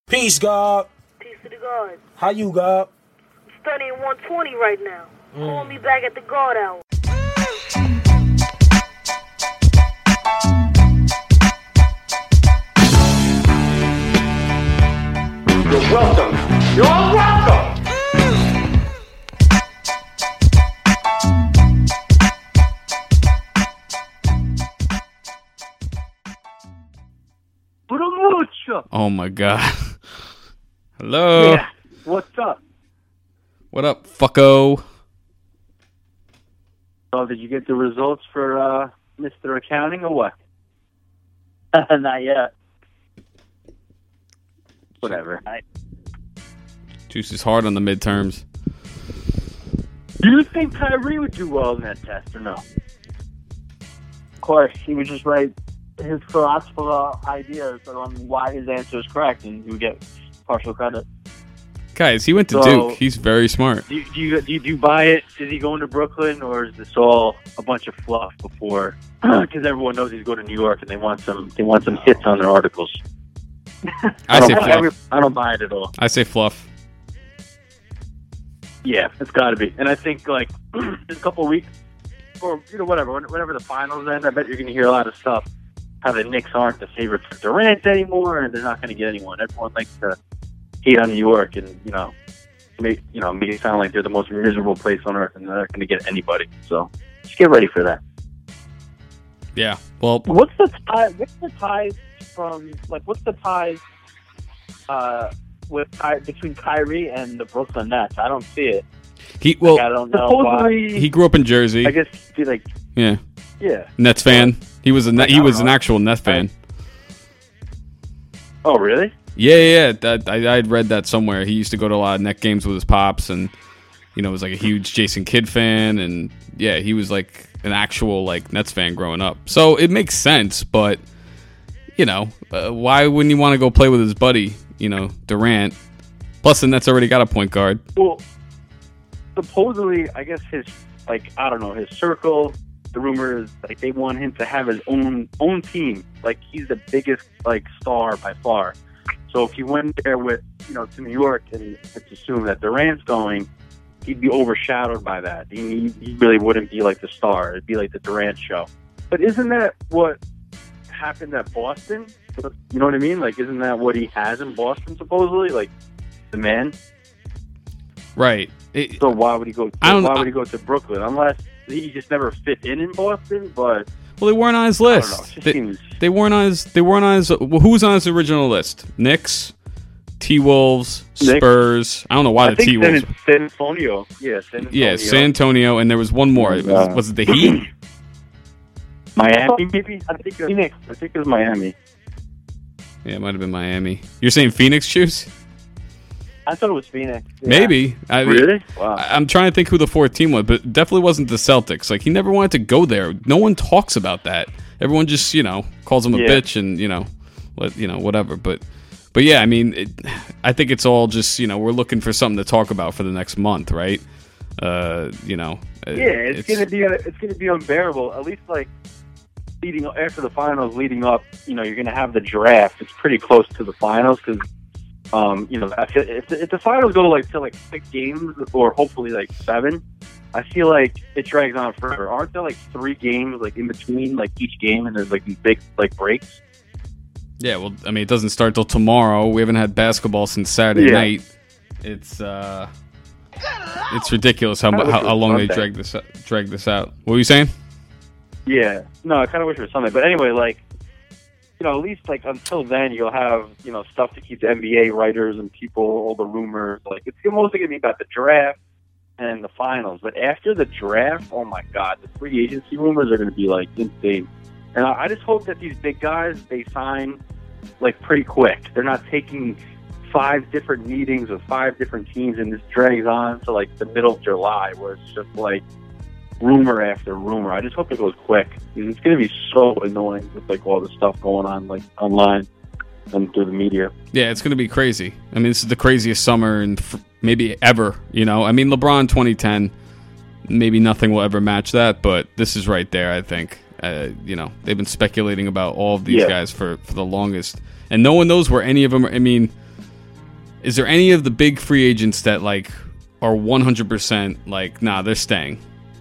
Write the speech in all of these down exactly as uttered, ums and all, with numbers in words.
Peace, God. Peace to the God. How you, God? I'm studying one twenty right now. Mm. Call me back at the God hour. You're welcome. You're all welcome. Oh my God. Hello. Yeah. What's up? What up, fucko? Oh, did you get the results for uh, Mister Accounting or what? Not yet. Whatever. I... Juice is hard on the midterms. Do you think Kyrie would do well in that test or no? Of course, he would just write his philosophical ideas on why his answer is correct, and he would get partial credit. Guys, he went to so, Duke. He's very smart. Do you, do, you, do, you, do you buy it? Is he going to Brooklyn, or is this all a bunch of fluff before? Because everyone knows he's going to New York, and they want some they want some hits on their articles. I, I say don't, fluff. every, I don't buy it at all. I say fluff. Yeah, it's got to be. And I think like in a couple of weeks, or you know whatever, whenever the finals end, I bet you're going to hear a lot of stuff. How the Knicks aren't the favorite for Durant anymore, and they're not going to get anyone. Everyone likes to hate on New York, and you know, make you know make it sound like they're the most miserable place on earth, and they're not going to get anybody. So just get ready for that. Yeah. Well, what's the tie? What's the ties from like? What's the ties uh, with between Kyrie and the Brooklyn Nets? I don't see it. He well, like, I don't know why. He grew up in Jersey. I guess like yeah, yeah, Nets fan. He was a like, he was know. an actual Nets fan. Oh really? Yeah, yeah. That I I'd read that somewhere. He used to go to a lot of Net games with his pops, and you know was like a huge Jason Kidd fan, and yeah, he was like an actual like Nets fan growing up. So it makes sense, but you know, uh, why wouldn't you want to go play with his buddy? You know, Durant. Plus, the Nets already got a point guard. Well, supposedly, I guess his like I don't know his circle. The rumor is like they want him to have his own own team. Like he's the biggest like star by far. So if he went there with you know to New York and let's assume that Durant's going, he'd be overshadowed by that. He, he really wouldn't be like the star. It'd be like the Durant show. But isn't that what happened at Boston? You know what I mean? Like isn't that what he has in Boston supposedly? Like the man. Right. It, so why would he go? To, I don't, why I, would he go to Brooklyn unless? He just never fit in in Boston, but well, they weren't on his list. They, seems... they weren't on his. They weren't on his. Well, who was on his original list? Knicks, T Wolves, Spurs. I don't know why I the T Wolves. San Antonio, yeah, San Antonio. Yeah, San Antonio, and there was one more. Was, uh, was it the Heat? Miami, maybe. I think Phoenix. I think it was Miami. Yeah, it might have been Miami. You're saying Phoenix, Juice? I thought it was Phoenix. Yeah. Maybe. I mean, really? Wow. I'm trying to think who the fourth team was, but it definitely wasn't the Celtics. Like, he never wanted to go there. No one talks about that. Everyone just, you know, calls him a yeah. bitch and, you know, let, you know, whatever. But, but yeah, I mean, it, I think it's all just, you know, we're looking for something to talk about for the next month, right? Uh, you know. Yeah, it's, it's gonna be it's gonna be unbearable. At least like leading after the finals, leading up, you know, you're gonna have the draft. It's pretty close to the finals because. Um, you know, if, if the finals go to like to like six games or hopefully like seven, I feel like it drags on forever. Aren't there like three games like in between like each game, and there's like these big like breaks? Yeah, well, I mean, it doesn't start till tomorrow. We haven't had basketball since Saturday yeah. night. It's uh, it's ridiculous how how, how long Sunday. they drag this drag this out. What were you saying? Yeah, no, I kind of wish it was Sunday, but anyway, like. You know, at least like until then, you'll have you know stuff to keep the N B A writers and people, all the rumors. Like it's mostly gonna be about the draft and the finals. But after the draft, oh my God, the free agency rumors are gonna be like insane. And I, I just hope that these big guys they sign like pretty quick. They're not taking five different meetings with five different teams, and this drags on to like the middle of July, where it's just like. Rumor after rumor. I just hope it goes quick. It's going to be so annoying with like all the stuff going on like online and through the media. Yeah, it's going to be crazy. I mean, this is the craziest summer and f- maybe ever. You know, I mean, LeBron twenty ten. Maybe nothing will ever match that, but this is right there. I think. Uh, you know, they've been speculating about all of these yeah. guys for, for the longest, and no one knows where any of them are. I mean, is there any of the big free agents that like are one hundred percent like, nah, they're staying?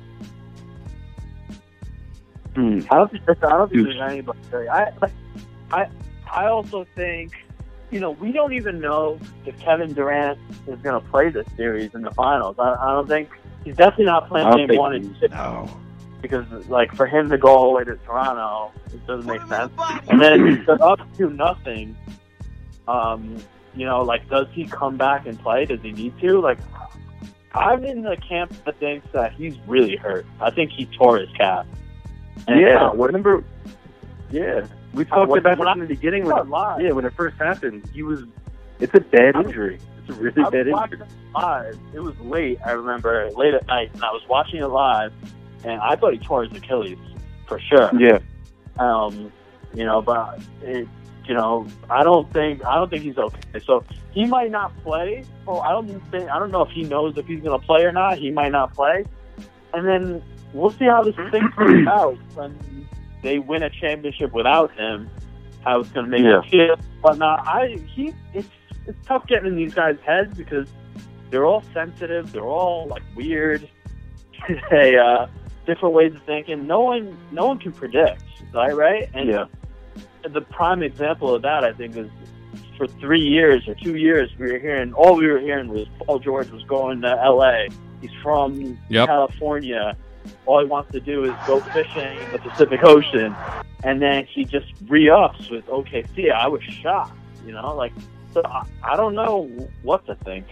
Hmm. I don't think I don't think there's anybody. I like, I I also think, you know, we don't even know if Kevin Durant is going to play this series in the finals. I, I don't think he's definitely not I playing don't game think one he- and two no. because, like, for him to go all the way to Toronto, it doesn't make sense. And then if they're up to nothing. Um, you know, like, does he come back and play? Does he need to? Like, I'm in the camp that thinks that he's really hurt. I think he tore his calf. And Yeah, it's not- remember? Yeah, we talked when- about when this I- in the beginning. it's When not live. yeah, when it first happened, he was. It's a bad I was- injury. It's a really I was bad watching injury. it live. It was late, I remember, late at night, and I was watching it live, and I thought he tore his Achilles, for sure. Yeah, Um, you know, but it, you know, I don't think I don't think he's okay. So he might not play. Or I don't think I don't know if he knows if he's going to play or not. He might not play, and then we'll see how this thing plays out when they win a championship without him. How it's going to make Yeah. him feel. But now, I he it's it's tough getting in these guys' heads because they're all sensitive. They're all like weird. they uh, different ways of thinking. No one no one can predict, right? Right? And yeah, the prime example of that, I think, is for three years or two years, we were hearing, all we were hearing was Paul George was going to L A. He's from Yep. California. All he wants to do is go fishing in the Pacific Ocean. And then he just re-ups with O K C. I was shocked, you know? Like, so I, I don't know what to think.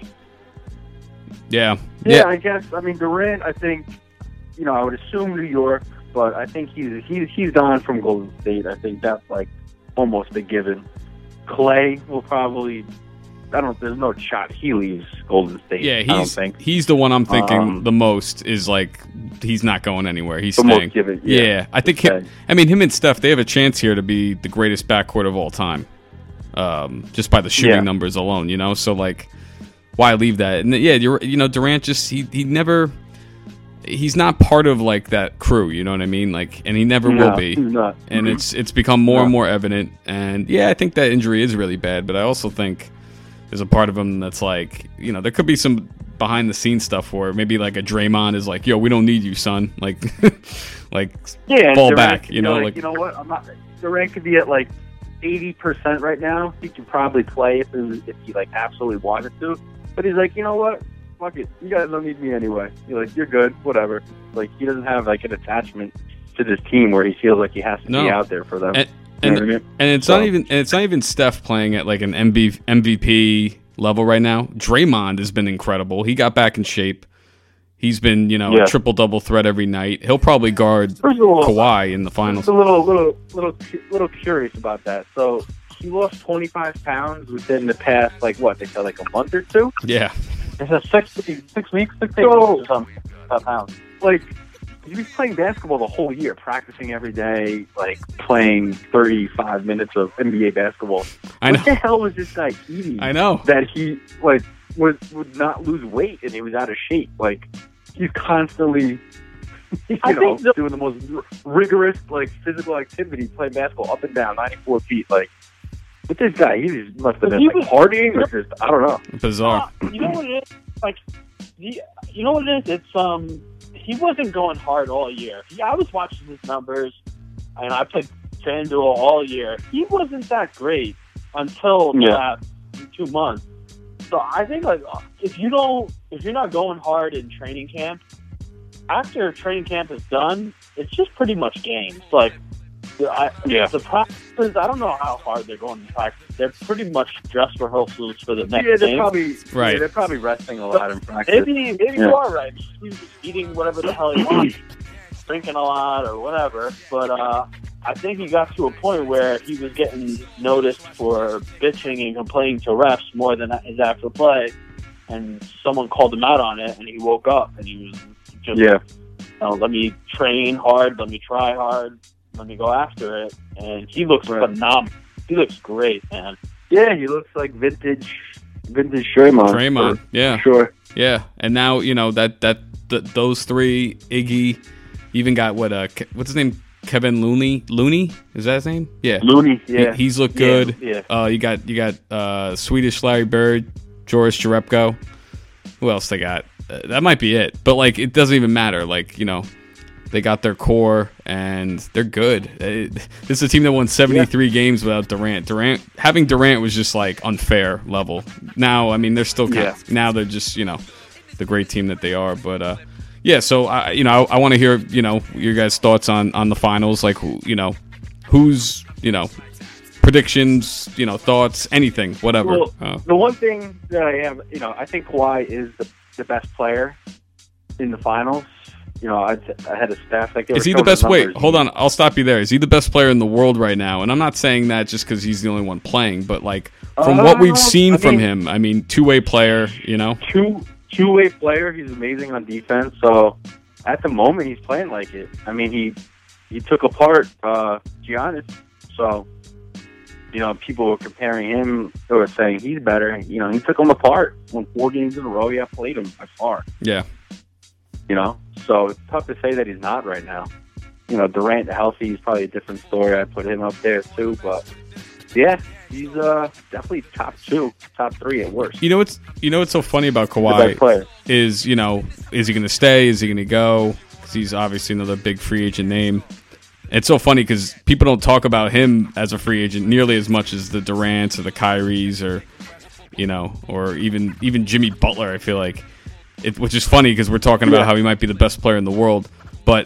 Yeah. yeah, Yeah. I guess. I mean, Durant. I think. You know, I would assume New York, but I think he's he's he's gone from Golden State. I think that's like almost a given. Clay will probably. I don't. There's no shot he leaves Golden State. Yeah, I don't he's think. he's the one I'm thinking Um, the most is like he's not going anywhere. He's The staying. most given, Yeah. yeah. I think Okay. him, I mean him and Steph, they have a chance here to be the greatest backcourt of all time. Um, just by the shooting Yeah. numbers alone, you know. So like, why leave that? And yeah, you're you know Durant just he he never he's not part of like that crew. You know what I mean? Like, and he never No, will be. he's not. And it's it's become more and No. more evident. And yeah, I think that injury is really bad, but I also think there's a part of him that's like, you know, there could be some behind the scenes stuff where maybe like a Draymond is like, yo, we don't need you, son. Like, like Yeah, and fall Durant, back, you know, like, like- you know what? I'm not. Durant could be at like eighty percent right now. He could probably play if it was, if he like absolutely wanted to. But he's like, you know what? Fuck it. You guys don't need me anyway. You're like, you're good. Whatever. Like he doesn't have like an attachment to this team where he feels like he has to No. be out there for them. And- You know and what I mean? and it's So- not even and it's not even Steph playing at like an M V P level right now. Draymond has been incredible. He got back in shape. He's been, you know, Yeah. a triple double threat every night. He'll probably guard First of all, Kawhi in the finals. Just a little, little, little, little curious about that. So he lost twenty-five pounds within the past, like what they said, like a month or two. Yeah. It's a six, six weeks, six days So- or something. Five pounds. Like he was playing basketball the whole year, practicing every day, like playing thirty-five minutes of N B A basketball. I What know. the hell was this guy eating? I know. that he like was would not lose weight and he was out of shape. Like he's constantly, you I know, think the- doing the most r- rigorous like physical activity, playing basketball up and down, ninety-four feet. Like, but this guy, he just must have But been he like was- partying or just I don't know. Bizarre. Uh, you know what it is? Like, the, you know what it is? It's um, he wasn't going hard all year. Yeah, I was watching his numbers, and I played FanDuel all year. He wasn't that great until the Yeah. last two months. So I think like if you don't, if you're not going hard in training camp, after training camp is done, it's just pretty much games. Like, the, I, Yeah. the practices, I don't know how hard they're going to practice. They're pretty much dress rehearsals for the next Yeah, they're game. probably Right. Yeah, they're probably resting a lot in practice. Maybe maybe Yeah. you are right. He's just eating whatever the hell he wants, drinking a lot or whatever. But uh, I think he got to a point where he was getting noticed for bitching and complaining to refs more than his actual play. And someone called him out on it, and he woke up and he was just, Yeah, you know, let me train hard, let me try hard, let me go after it. And he looks Right. phenomenal. He looks great, man. yeah, he looks like vintage, vintage Draymond. Draymond. for Yeah. sure. Yeah. And now, you know, that that th- those three, Iggy, even got what uh Ke- what's his name? Kevin Looney. Looney? Is that his name? Yeah. Looney, He- yeah, he's looked Yeah, good. Yeah, Uh, you got you got uh, Swedish Larry Bird. Joris Jerebko. Who else they got? Uh, that might be it. But like, it doesn't even matter. Like, you know, they got their core and they're good. It, this is a team that won seventy-three yeah. games without Durant. Durant having Durant was just like unfair level. Now, I mean, they're still kind of, yeah. now they're just, you know, the great team that they are. But uh, yeah, so I, you know, I, I want to hear, you know, your guys' thoughts on on the finals. Like, you know, who's, you know, predictions, you know, thoughts, anything, whatever. Well, uh, the one thing that I have, you know, I think Kawhi is the, the best player in the finals. You know, I, I had a staff like they is he the best? Wait, hold on, I'll stop you there. Is he the best player in the world right now? And I'm not saying that just because he's the only one playing, but like from uh, what we've seen I from mean, him, I mean, two way player. You know, two two way player. He's amazing on defense. So at the moment, he's playing like it. I mean, he he took apart uh, Giannis. So. You know, people were comparing him. They were saying he's better. You know, he took him apart. Won four games in a row. Yeah, played him by far. Yeah. You know, so it's tough to say that he's not right now. You know, Durant healthy is probably a different story. I put him up there too, but yeah, he's uh, definitely top two, top three at worst. You know what's you know what's so funny about Kawhi is, you know, is he going to stay? Is he going to go? Because he's obviously another big free agent name. It's so funny because people don't talk about him as a free agent nearly as much as the Durants or the Kyries or, you know, or even even Jimmy Butler. I feel like, it, which is funny because we're talking about yeah. how he might be the best player in the world. But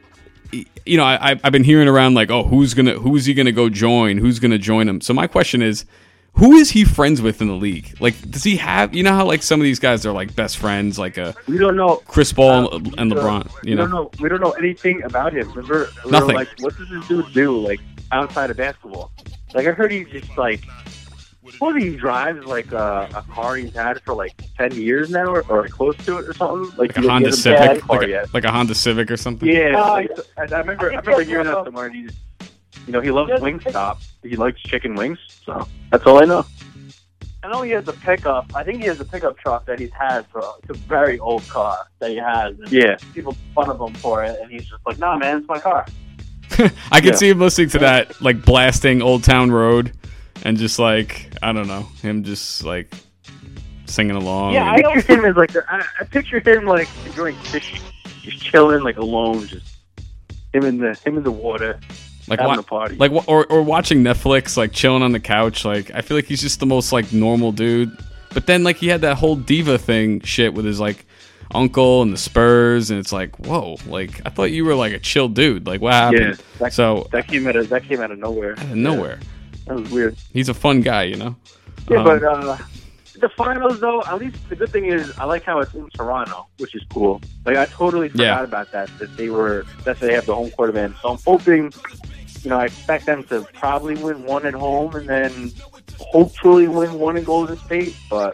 you know, I, I've been hearing around like, oh, who's gonna who's he gonna go join? Who's gonna join him? So my question is, who is he friends with in the league? Like, does he have? You know how like some of these guys are like best friends, like a we don't know Chris Paul uh, and LeBron. Uh, you know? Don't know, we don't know anything about him. Remember, we Nothing. Were like, what does this dude do? Like outside of basketball? Like I heard he's just like, what he drives like a, a car he's had for like ten years now, or, or close to it, or something. Like, like a Honda Civic, like a, like a Honda Civic or something. Yeah, uh, like, I, I remember. I, I remember hearing that somewhere. And he's, you know, he loves Wingstop. He likes chicken wings. So that's all I know. I know he has a pickup. I think he has a pickup truck that he's had for it's a very old car that he has. And yeah. People make fun of him for it, and he's just like, "Nah, man, it's my car." I can yeah. see him listening to that, like blasting Old Town Road, and just like I don't know, him just like singing along. Yeah, and... I picture him as like I, I picture him like enjoying fishing, just chilling, like alone, just him in the him in the water. Like having wa- a party. like or or watching Netflix, like chilling on the couch. Like I feel like he's just the most like normal dude. But then like he had that whole diva thing shit with his like uncle and the Spurs, and it's like whoa, like I thought you were like a chill dude. Like what happened? Yeah, that, so that came out of that came out of nowhere. Out of nowhere. Yeah, that was weird. He's a fun guy, you know. Yeah, um, but uh, the finals though, at least the good thing is I like how it's in Toronto, which is cool. Like I totally forgot yeah. about that. That they were that they have the home court advantage. So I'm hoping. You know, I expect them to probably win one at home and then hopefully win one in Golden State. But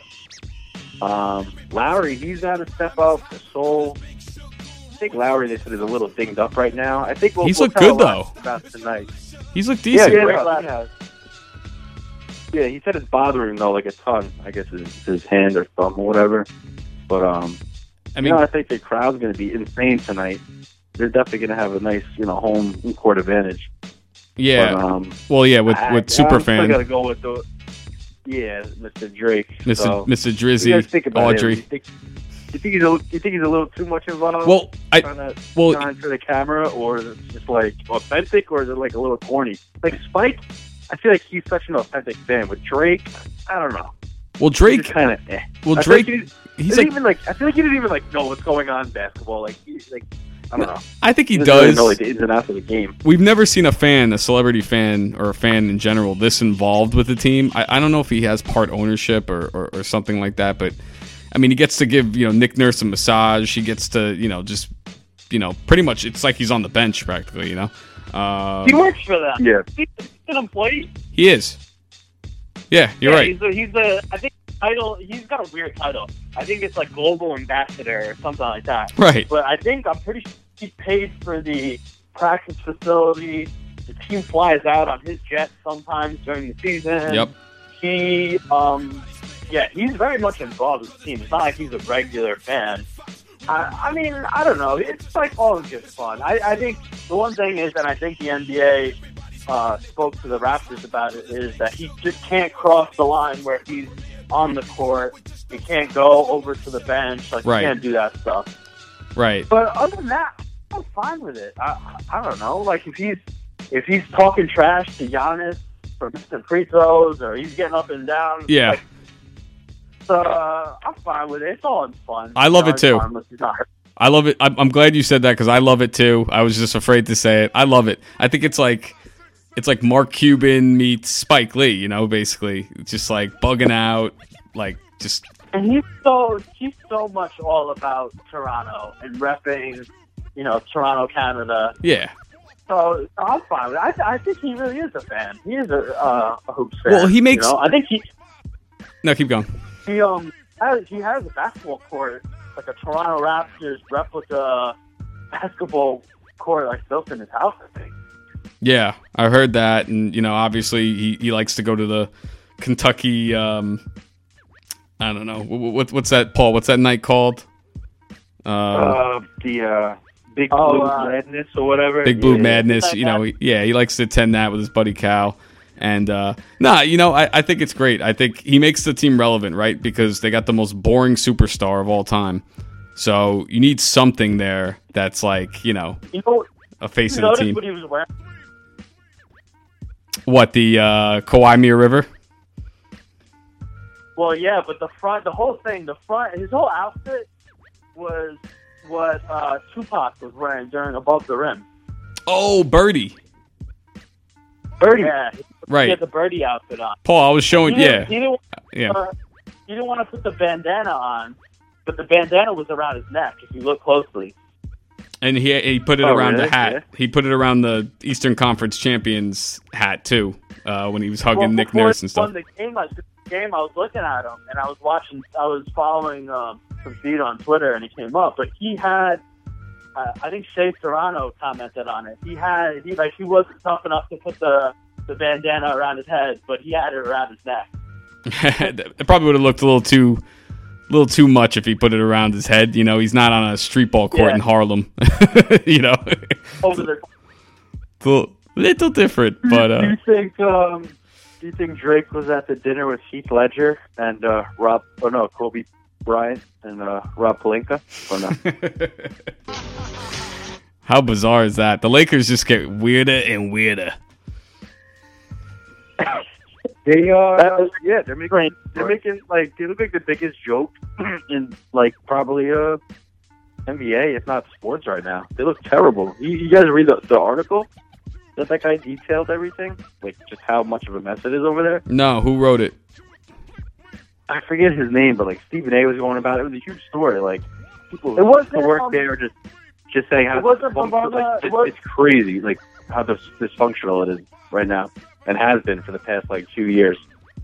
um, Lowry, he's got to step up. The soul. I think Lowry, they said, is a little dinged up right now. I think we'll, he's we'll looked good though. About tonight. He's looked decent. Yeah, yeah, yeah. yeah, he said it's bothering him though, like a ton. I guess his, his hand or thumb or whatever. But um, I mean, you know, I think the crowd's going to be insane tonight. They're definitely going to have a nice, you know, home court advantage. Yeah. But, um, well, yeah, with with Superfan. I got to go with the yeah, Mister Drake, Mister So, Mister Drizzy, think about Audrey. You think, you think he's a you think he's a little too much involved? Well, I trying to well shine for the camera, or is it just like authentic, or is it like a little corny? Like Spike, I feel like he's such an authentic fan. With Drake, I don't know. Well, Drake kind of eh. Well, I Drake, like he, he's like, like, even like I feel like he didn't even like know what's going on in basketball. Like he's like. I don't know. I think he, he does. Really know like the ins and outs of the game. We've never seen a fan, a celebrity fan, or a fan in general, this involved with the team. I, I don't know if he has part ownership or, or, or something like that, but I mean, he gets to give you know Nick Nurse a massage. He gets to you know just you know pretty much it's like he's on the bench practically. You know. Um, he works for them. Yeah, he's an employee. He is. Yeah, you're yeah, right. He's a, he's a. I think title. He's got a weird title. I think it's like global ambassador or something like that. Right. But I think I'm pretty sure he paid for the practice facility. The team flies out on his jet sometimes during the season. Yep. He, um, yeah, he's very much involved with the team. It's not like he's a regular fan. I, I mean, I don't know. It's like all just fun. I, I think the one thing is, and I think the N B A uh, spoke to the Raptors about it, is that he just can't cross the line where he's on the court. He can't go over to the bench. Like, Right. he can't do that stuff. Right. But other than that, I'm fine with it. I, I don't know. Like, if he's if he's talking trash to Giannis for missing free throws, or he's getting up and down, Yeah. like, uh, I'm fine with it. It's all in fun. I love You know, it it's too. harmless. It's not hurt. I love it. I'm, I'm glad you said that because I love it too. I was just afraid to say it. I love it. I think it's like it's like Mark Cuban meets Spike Lee. You know, basically, it's just like bugging out, like just And he's so he's so much all about Toronto and repping, you know, Toronto, Canada. yeah. So I'm fine with it. I, I think he really is a fan. He is a, uh, a hoops fan. Well, he makes- You know? I think he No, keep going. he um has, he has a basketball court, like a Toronto Raptors replica basketball court, like built in his house. I think. Yeah, I heard that, and you know, obviously he, he likes to go to the Kentucky. Um, I don't know what, what what's that, Paul? What's that night called? Um, Uh, the uh, Big Oh, Blue uh, Madness or whatever. Big Blue Yeah. Madness. Like You know, that. he, yeah, he likes to attend that with his buddy Cal. And uh, nah, you know, I, I think it's great. I think he makes the team relevant, right? Because they got the most boring superstar of all time. So you need something there that's like, you know, You know, a face you of the notice team. what he was wearing? What, the uh, Kawhi Mia River? Well, yeah, but the front, the whole thing, the front, his whole outfit was what uh, Tupac was wearing during Above the Rim. Oh, Birdie. Birdie. Yeah, he Right. had the birdie outfit on. Paul, I was showing, He didn't, yeah. he didn't, Yeah. uh, he didn't want to put the bandana on, but the bandana was around his neck. If you look closely, And he he put it Oh, around really? the hat. Yeah. He put it around the Eastern Conference Champions hat too, uh, when he was hugging well, Nick before Nurse and he stuff. won the game, I, the game, I was looking at him, and I was watching. I was following um, some feed on Twitter, and he came up. But he had, uh, I think Shea Serrano commented on it. He had, he like, he wasn't tough enough to put the the bandana around his head, but he had it around his neck. It probably would have looked a little too, little too much if he put it around his head. You know, he's not on a street ball court Yeah. in Harlem. You know, Over the. it's a little, little different, but do uh, you think um, do you think Drake was at the dinner with Heath Ledger and uh, Rob? Oh no, Kobe Bryant and uh, Rob Pelinka? Or no? how bizarre is that? The Lakers just get weirder and weirder. They uh, That was- yeah, they're making they're making like they look like the biggest joke in like probably uh N B A, if not sports, right now. They look terrible. You, you guys read the, the article that that guy detailed everything, like just how much of a mess it is over there. No, who wrote it? I forget his name, but like Stephen A. was going about it. It was a huge story. Like people It wasn't, who work um, there are just just saying how it wasn't dysfunctional- Ramona- like, it it's, was- it's crazy, like how dis- dysfunctional it is right now, and has been for the past like two years.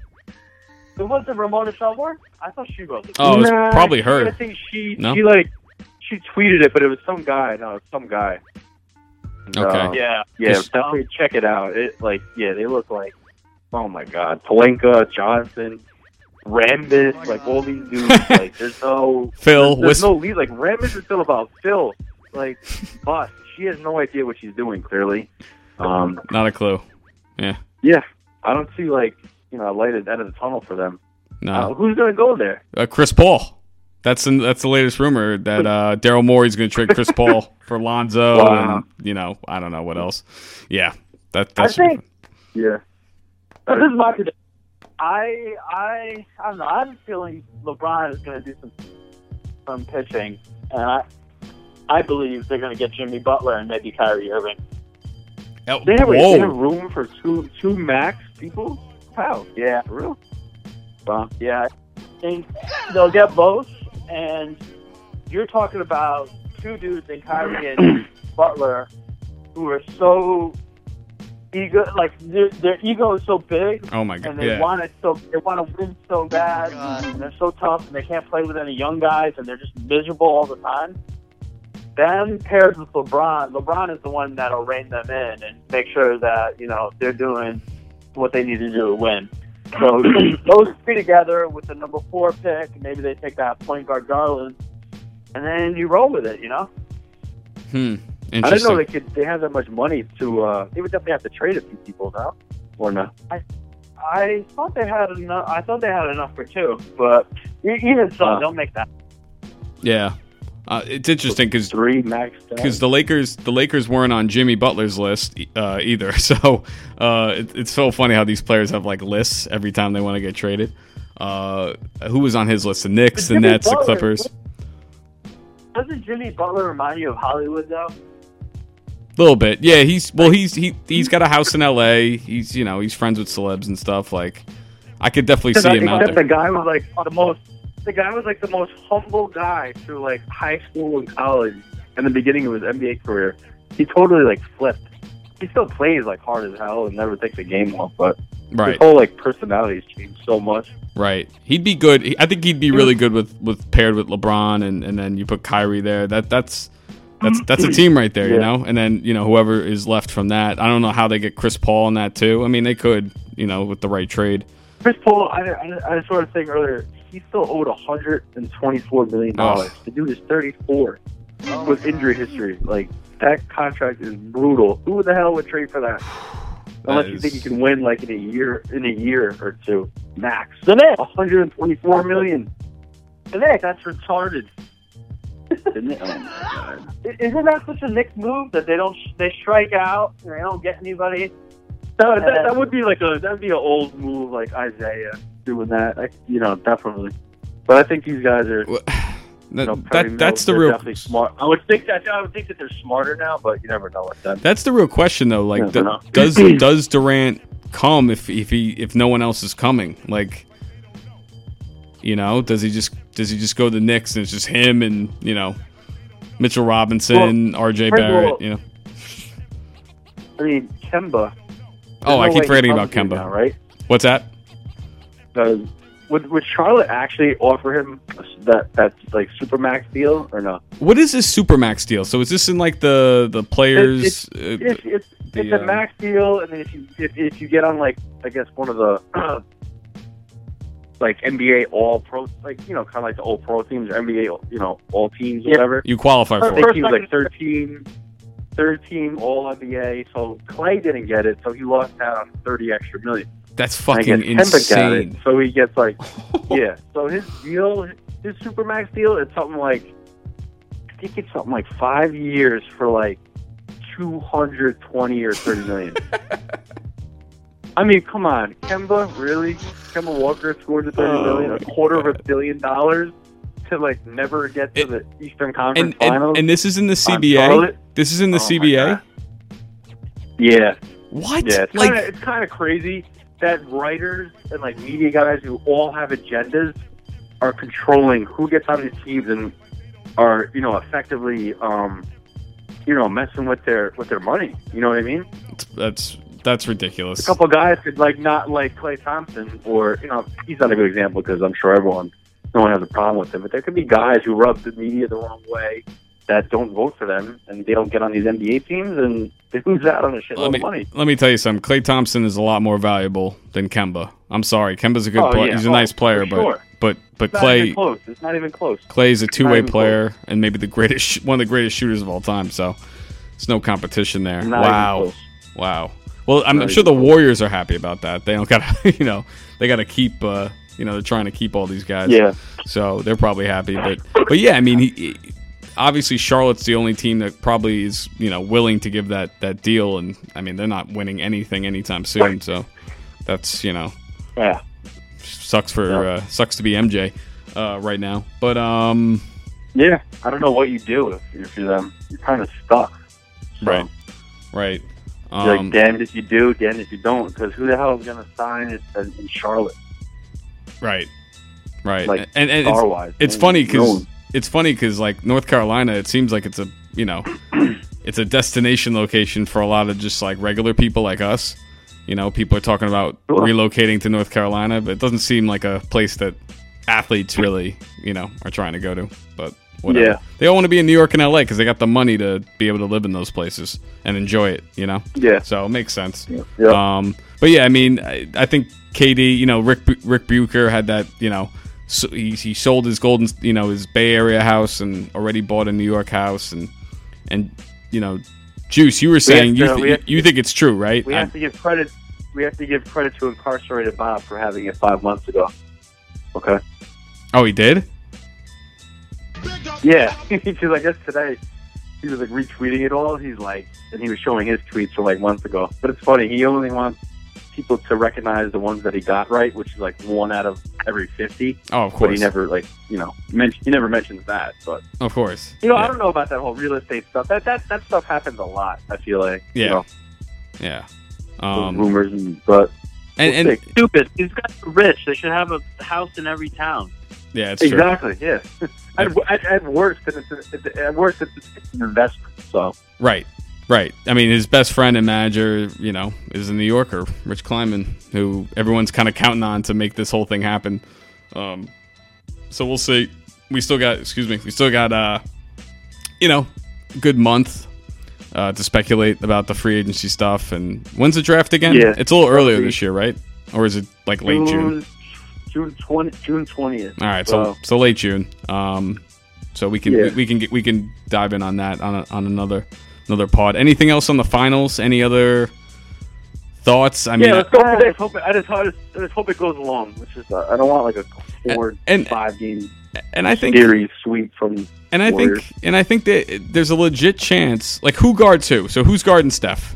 It wasn't Ramona Shelburne? I thought she wrote it. Oh, it was Nah, probably I her. think she No? she like she tweeted it, but it was some guy. No, it's some guy. And, Okay. uh, Yeah. yeah, Just- definitely check it out. It like yeah, they look like oh my god, Pelinka, Johnson, Rambis, like all these dudes. Like there's no Phil, there's Wis- no lead. Like Rambis is still about Phil. Like bust. She has no idea what she's doing. Clearly, um, not a clue. Yeah, yeah, I don't see like you know a light at the end of the tunnel for them. no. Uh, who's gonna go there? Uh, Chris Paul. That's in, that's the latest rumor that uh, Daryl Morey's going to trade Chris Paul for Lonzo, Wow. and you know I don't know what else. Yeah, that I that's think Yeah. this is my prediction. I I I don't know. I have a feeling LeBron is going to do some some pitching, and I I believe they're going to get Jimmy Butler and maybe Kyrie Irving. Oh, They have, wait, whoa. they have room for two two max people? Wow. Yeah, For real? Wow. yeah. I think they'll get both, and you're talking about two dudes in Kyrie and Butler who are so ego, like their, their ego is so big. Oh my And god! they Yeah. want it so they want to win so bad, and they're so tough, and they can't play with any young guys, and they're just miserable all the time. Them paired with LeBron, LeBron is the one that'll rein them in and make sure that you know they're doing what they need to do to win. So those three together with the number four pick, maybe they take that point guard Garland, and then you roll with it. You know, Hmm. I didn't Interesting. know they could they have that much money to uh they would definitely have to trade a few people now. Or no. I I thought they had enough. I thought they had enough for two, but e- even so, Uh. they'll make that Yeah, uh, it's interesting because Three max. because the Lakers the Lakers weren't on Jimmy Butler's list uh, either. So uh, it, it's so funny how these players have like lists every time they want to get traded. Uh, who was on his list? The Knicks, the Jimmy Nets, the Butler- Clippers. Doesn't Jimmy Butler remind you of Hollywood though? A little bit, yeah. He's well, he's he he's got a house in L A. He's you know he's friends with celebs and stuff. Like I could definitely see him out Except there. the guy was like the most. The guy was like the most humble guy through like high school and college and the beginning of his N B A career. He totally like flipped. He still plays like hard as hell and never takes a game off, but Right, his whole like personality has changed so much. right. He'd be good. He- I think he'd be really good with, with paired with LeBron, and, and then you put Kyrie there. That that's that's that's a team right there, you Yeah. know. And then you know whoever is left from that. I don't know how they get Chris Paul in that too. I mean, they could, you know, with the right trade. Chris Paul, I, I, I sort of saying earlier, he still owed one hundred twenty-four million dollars. Oh. The dude is thirty-four with injury history. Like, that contract is brutal. Who the hell would trade for that? Unless you is- think you can win like in a year, in a year or two, max. The Knicks, one hundred twenty-four million dollars. The Knicks, that's retarded. Isn't it? Oh my God. I- Isn't that such a Knicks move that they don't they strike out and they don't get anybody? No, that, that would be like a that would be an old move like Isaiah doing that. I, you know, definitely. But I think these guys are. Well, You That, know, Perry that that's Mills, the they're real definitely smart. I would think that I would think that they're smarter now, but you never know with them. that's the real question though. Like, Never do- know. does does Durant come if if he if no one else is coming? Like, you know, does he just does he just go to the Knicks and it's just him and you know Mitchell Robinson, R J first of Barrett? all- You know. I mean, Kemba. Oh, I no keep way he forgetting about comes here Kemba. now, right? What's that? Does would would Charlotte actually offer him that that like supermax deal or no? What is this supermax deal? So is this in like the the players? It's uh, it's it's, the, it's a uh, max deal, and then if you if, if you get on like I guess one of the like N B A All Pro, like you know, kind of like the All Pro teams, or N B A, you know, All teams, or Yeah. whatever. you qualify I for think it. he was like thirteen, thirteen All N B A. So Clay didn't get it, so he lost out on thirty extra million. That's I fucking guess Kemba got it, insane. so he gets like, yeah. So his deal, his supermax deal, it's something like, I think it's something like five years for like two hundred twenty or thirty million. I mean, come on, Kemba, really? Kemba Walker scored the thirty Oh, million, a my quarter of God. a billion dollars to like never get to It- the Eastern Conference And, and Finals. and this is in the on C B A. Charlotte? This is in the Oh, my C B A. God. Yeah. What? Yeah, it's like kind of it's kind of crazy that writers and like media guys who all have agendas are controlling who gets on these teams and are you know effectively um you know messing with their with their money. You know what I mean? that's that's ridiculous. A couple guys could like not like Klay Thompson, or you know he's not a good example because I'm sure everyone no one has a problem with him, but there could be guys who rub the media the wrong way that don't vote for them and they don't get on these N B A teams and they lose out on a shitload Let me of money. let me tell you something. Klay Thompson is a lot more valuable than Kemba. I'm sorry, Kemba's a good Oh, player. yeah. He's a Oh, nice player, for but sure. but but It's not even Clay close. It's not even close. Clay's a two way even player and maybe the greatest sh- one of the greatest shooters of all time. So it's no competition there. Not wow, even close. wow. Well, I'm Not sure the even close. Warriors are happy about that. They don't got to, you know, they got to keep. Uh, you know, they're trying to keep all these guys. Yeah. So they're probably happy, but but yeah, I mean, he, he- obviously Charlotte's the only team that probably is you know willing to give that that deal, and I mean they're not winning anything anytime soon, so that's you know Yeah. sucks for Yeah. uh, sucks to be M J uh, right now, but um Yeah. I don't know what you do if, if you're them. You're kind of stuck. So, right right You're um, like, damned if you do, damned if you don't, because who the hell is going to sign it in, in Charlotte, right right like, and and it's, star-wise? it's No- funny no because one. it's funny because like North Carolina, it seems like it's a you know it's a destination location for a lot of just like regular people like us. You know, people are talking about Sure. relocating to North Carolina, but it doesn't seem like a place that athletes really, you know, are trying to go to. But whatever. Yeah. They all want to be in New York and L A because they got the money to be able to live in those places and enjoy it, you know? Yeah. So it makes sense. Yeah. Um, but yeah, I mean, I, I think K D, you know, Rick Bu- Rick Bucher had that, you know, so he, he sold his golden, you know, his Bay Area house and already bought a New York house, and and you know, Juice, you were saying have you to- th- we have to you think it's true, right? We I- have to give credit. we have to give credit to Incarcerated Bob for having it five months ago. Okay. Oh, he did? Yeah, because I guess today he was like retweeting it all. He's like, and he was showing his tweets from like months ago. But it's funny. He only wants people to recognize the ones that he got right, which is like one out of every fifty. Oh, of course. But he never like you know mention, he never mentions that. But of course, you know, yeah. I don't know about that whole real estate stuff. That that that stuff happens a lot. I feel like yeah, you know, yeah. those Um, rumors and but and, and we'll see. Stupid. These guys are rich. They should have a house in every town. yeah, it's true. exactly yeah. At, at, at worst, it's, it's, at worst, it's, it's an investment. So Right, right. I mean, his best friend and manager, you know, is a New Yorker, Rich Kleiman, who everyone's kind of counting on to make this whole thing happen. Um, so we'll see. We still got, excuse me, we still got, uh, you know, a good month uh, to speculate about the free agency stuff. And when's the draft again? Yeah. It's a little earlier this year, right? Or is it like late June? June twenty, June twentieth. All right, so So- so late June. Um, so we can Yeah. we, we can get we can dive in on that on a, on another another pod. Anything else on the finals? Any other thoughts? I mean, Yeah, let's go for this. Hope it, I, just, I, just, I just hope it goes long. Which is, uh, I don't want like a four, And- five game and I think series sweep from. and I Warriors. think and I think that there's a legit chance. Like, who guards who? So who's guarding Steph?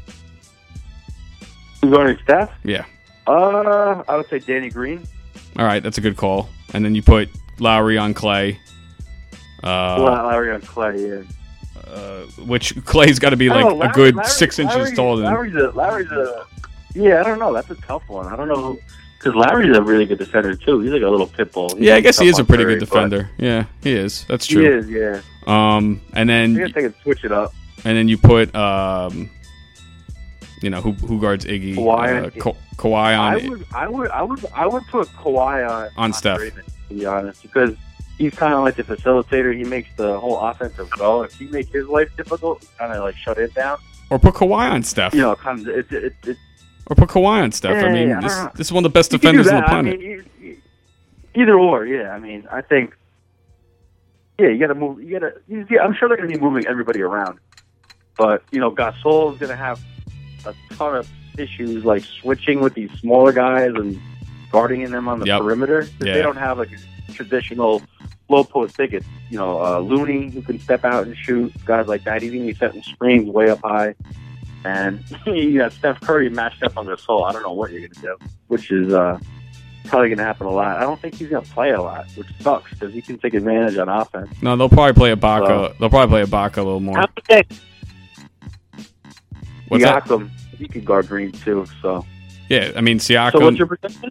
Who's guarding Steph? Yeah. Uh, I would say Danny Green. All right, that's a good call. And then you put Lowry on Clay. Uh, Lowry on Clay. Yeah. uh, which Clay's got to be I like don't know, a Lowry- good Lowry- six inches Lowry- taller than. Lowry's a, Lowry's a. Yeah, I don't know. That's a tough one. I don't know because Lowry's a really good defender too. He's like a little pit bull. He's Yeah, I like guess he tough is a on pretty Curry, good defender. Yeah, he is. That's He true. is. Yeah. Um, and I then guess they could switch it up. and then you put um, you know who who guards Iggy? Kawhi. Uh, Ka- Kawhi on. I would, I would, I would, I would put Kawhi on On Steph. Draymond, to be honest, because he's kind of like the facilitator. He makes the whole offensive go. If he makes his life difficult, kind of like shut it down. Or put Kawhi on Steph. You know, kind of it, it, it, Or put Kawhi on Steph. I Yeah, mean, yeah, I this, don't know. this is one of the best you can do defenders on the that. I planet. mean, e- e- either or, yeah. I mean, I think, yeah, you got to move. You got to. Yeah, I'm sure they're going to be moving everybody around, but you know, Gasol is going to have a ton of issues like switching with these smaller guys and guarding them on the Yep. perimeter. 'Cause Yeah. They don't have like a traditional low post big. It's, you know, uh, Looney who can step out and shoot. Guys like that. He's going to be setting screens way up high. And you got Steph Curry matched up on Gasol. I don't know what you're going to do, which is uh, probably going to happen a lot. I don't think he's going to play a lot, which sucks because he can take advantage on offense. No, they'll probably play Ibaka. So- They'll probably play Ibaka a little more. How many days? What's that? Siakam, he can guard Green too. So, Yeah, I mean Siakam. so what's your prediction?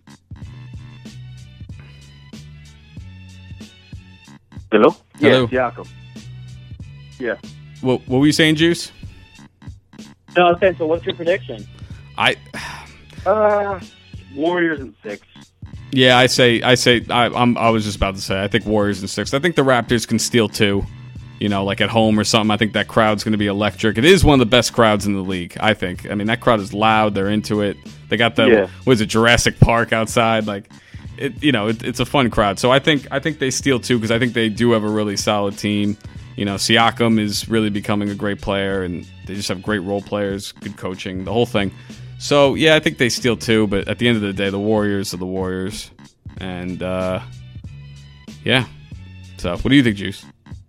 Hello? Hello. Yeah, Siakam. Yeah. what, what were you saying, Juice? No, I was saying, so what's your prediction? I Uh, Warriors in six. yeah, I say I say I, I'm I was just about to say I think Warriors in six. I think the Raptors can steal two. You know, like at home or something. I think that crowd's going to be electric. It is one of the best crowds in the league, I think. I mean, that crowd is loud. They're into it. They got the Yeah. what is it, Jurassic Park outside. Like, it. You know, it, it's a fun crowd. So I think I think they steal two because I think they do have a really solid team. You know, Siakam is really becoming a great player, and they just have great role players, good coaching, the whole thing. So yeah, I think they steal two. But at the end of the day, the Warriors are the Warriors, and uh, yeah. So what do you think, Juice?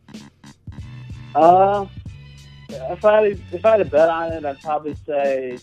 Uh, if I had, if I had to bet on it, I'd probably say,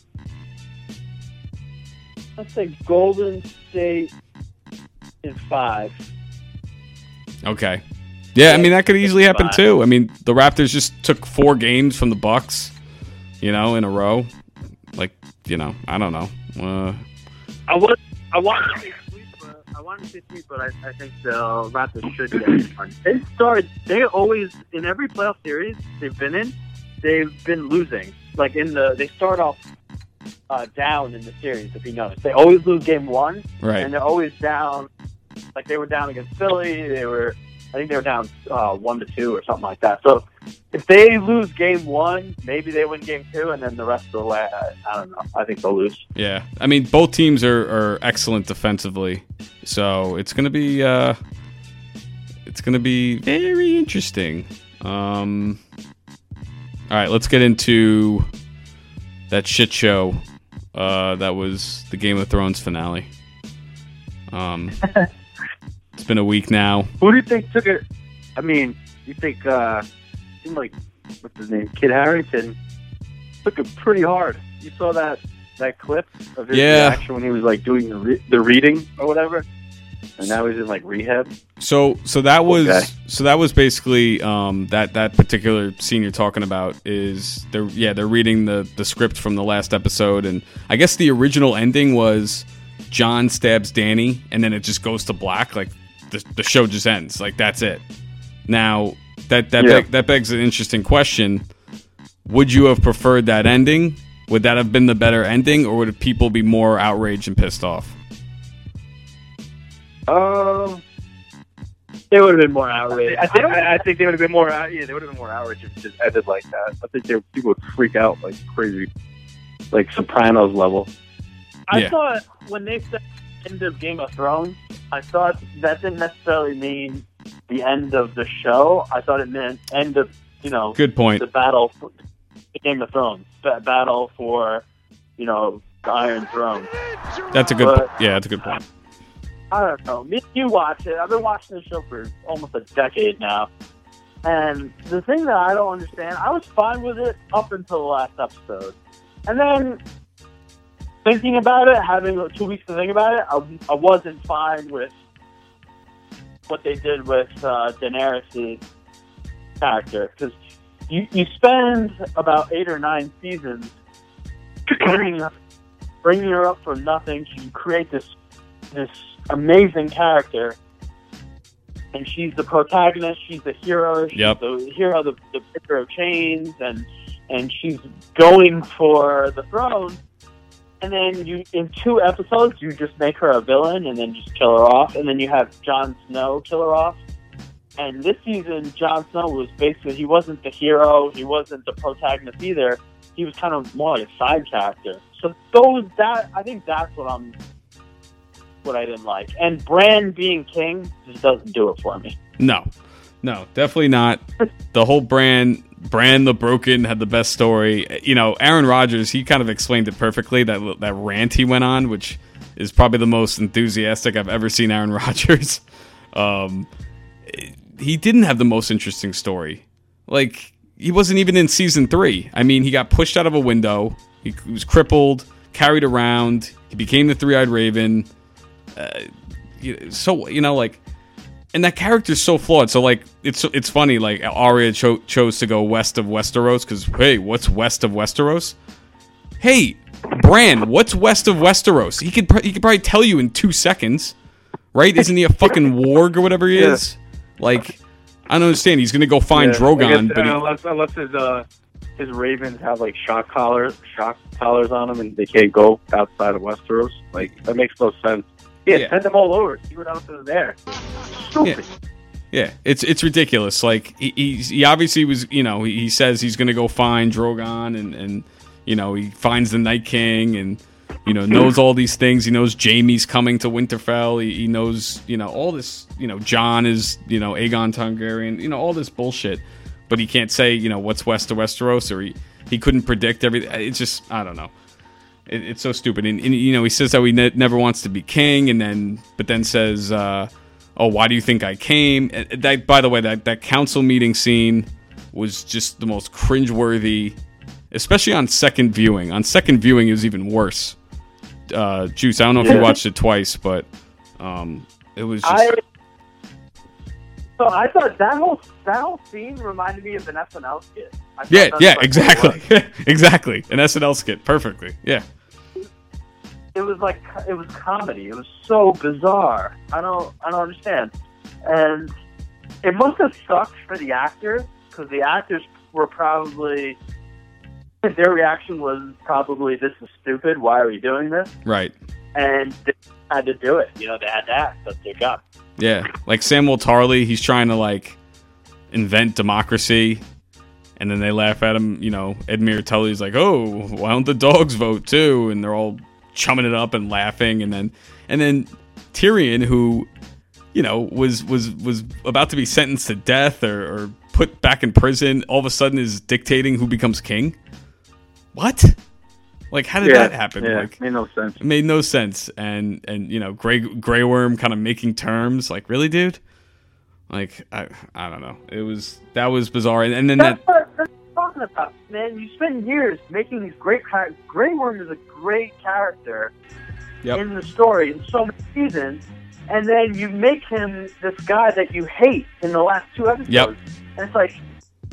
let's say Golden State in five. Okay. Yeah, I mean that could easily happen Fine. too. I mean the Raptors just took four games from the Bucks, you know, in a row. Like, you know, I don't know. Uh, I want, I want to see sweep, but I want to see sweep, but I, I think the Raptors should get it done. They started. They always in every playoff series they've been in, they've been losing. Like in the, they start off uh, down in the series. If you notice, they always lose game one, right. and they're always down. Like they were down against Philly. They were, I think they were down uh, one to two or something like that. So if they lose game one, maybe they win game two, and then the rest of the way, I, I don't know. I think they'll lose. Yeah. I mean both teams are, are excellent defensively. So it's gonna be uh, it's gonna be very interesting. Um, all right, let's get into that shit show Uh, that was the Game of Thrones finale. Um, it's been a week now. Who do you think took it? I mean, you think uh, seemed like what's his name, Kit Harington, took it pretty hard. You saw that that clip of his Yeah. reaction when he was like doing the re- the reading or whatever, and now he's in like rehab. So, so that was Okay. so that was basically um, that that particular scene you're talking about is they're yeah they're reading the the script from the last episode, and I guess the original ending was John stabs Danny, and then it just goes to black, like the the show just ends, like that's it. Now that that Yeah. beg, that begs an interesting question: would you have preferred that ending? Would that have been the better ending, or would people be more outraged and pissed off? Um, They would have been more outraged. I think I, I think they would have been more out- yeah they would have been more outraged if it just ended like that. I think they, people would freak out like crazy, like Sopranos level. I Yeah. thought when they said end of Game of Thrones, I thought that didn't necessarily mean the end of the show. I thought it meant end of, you know, Good point. the battle for the Game of Thrones, the battle for, you know, the Iron Throne. That's a good But- yeah, that's a good point. I don't know. Me, you watch it. I've been watching the show for almost a decade now. And the thing that I don't understand, I was fine with it up until the last episode. And then thinking about it, having two weeks to think about it, I, I wasn't fine with what they did with uh, Daenerys' character. Because you, you spend about eight or nine seasons bringing, bringing her up from nothing. You create this this amazing character, and she's the protagonist, she's the hero, she's Yep. the hero, the, the breaker of chains, and and she's going for the throne, and then you, in two episodes, you just make her a villain, and then just kill her off, and then you have Jon Snow kill her off, and this season, Jon Snow was basically, he wasn't the hero, he wasn't the protagonist either, he was kind of more like a side character, so those, that, I think that's what I'm what I didn't like. And Bran being king just doesn't do it for me. No, no, definitely not. The whole Bran, Bran the Broken had the best story. You know, Aaron Rodgers, he kind of explained it perfectly, that that rant he went on, which is probably the most enthusiastic I've ever seen Aaron Rodgers. Um, he didn't have the most interesting story. Like, he wasn't even in season three. I mean, he got pushed out of a window. He was crippled, carried around. He became the Three-Eyed Raven. Uh, you- so you know, like, and that character's so flawed. So like, it's it's funny. Like, Arya cho- chose to go west of Westeros because hey, what's west of Westeros? Hey, Bran, what's west of Westeros? He could pr- he could probably tell you in two seconds, right? Isn't he a fucking warg or whatever he Yeah. is? Like, I don't understand. He's gonna go find Yeah, Drogon, I guess, but uh, he, unless unless his uh his ravens have like shock collars, shock collars on them, and they can't go outside of Westeros. Like that makes no sense. Yeah, Yeah. send them all over. See what else is there. Stupid. Yeah, it's it's ridiculous. Like he he's, he obviously was, you know, he, he says he's gonna go find Drogon, and and you know he finds the Night King, and you know knows all these things. He knows Jaime's coming to Winterfell. He, he knows, you know, all this. You know, Jon is, you know, Aegon Targaryen. You know, all this bullshit, but he can't say, you know, what's west of Westeros, or he he couldn't predict everything. It's just, I don't know. It, it's so stupid. And, and you know, he says how he ne- never wants to be king, and then but then says, uh, "Oh, why do you think I came?" And that, by the way, that that council meeting scene was just the most cringeworthy, especially on second viewing. On second viewing, it was even worse. Uh, Juice, I don't know if you Yeah. watched it twice, but um, it was just. I so I thought that whole that whole scene reminded me of an S N L skit. I thought yeah, that's yeah, like what it exactly, was. exactly. An S N L skit, perfectly. Yeah, It was like it was comedy. It was so bizarre. I don't I don't understand. And it must have sucked for the actors because the actors were probably their reaction was probably, "This is stupid. Why are we doing this?" right. And they had to do it. You know, they had to act. That's their job. Yeah, like Samuel Tarly, he's trying to like invent democracy, and then they laugh at him. You know, Edmure Tully's like, "Oh, why don't the dogs vote too?" And they're all chumming it up and laughing, and then and then Tyrion, who you know was was was about to be sentenced to death or, or put back in prison, all of a sudden is dictating who becomes king. What? Like, how did Yeah, that happen? yeah, Like, made no sense. it made no sense. And and you know, Grey Grey Worm kind of making terms. Like, really, dude? Like, I I don't know. It was that was bizarre. And, and then That's that what that's what I'm talking about, man. You spend years making these great characters. Grey Worm is a great character Yep. in the story in so many seasons, and then you make him this guy that you hate in the last two episodes. Yep. And it's like,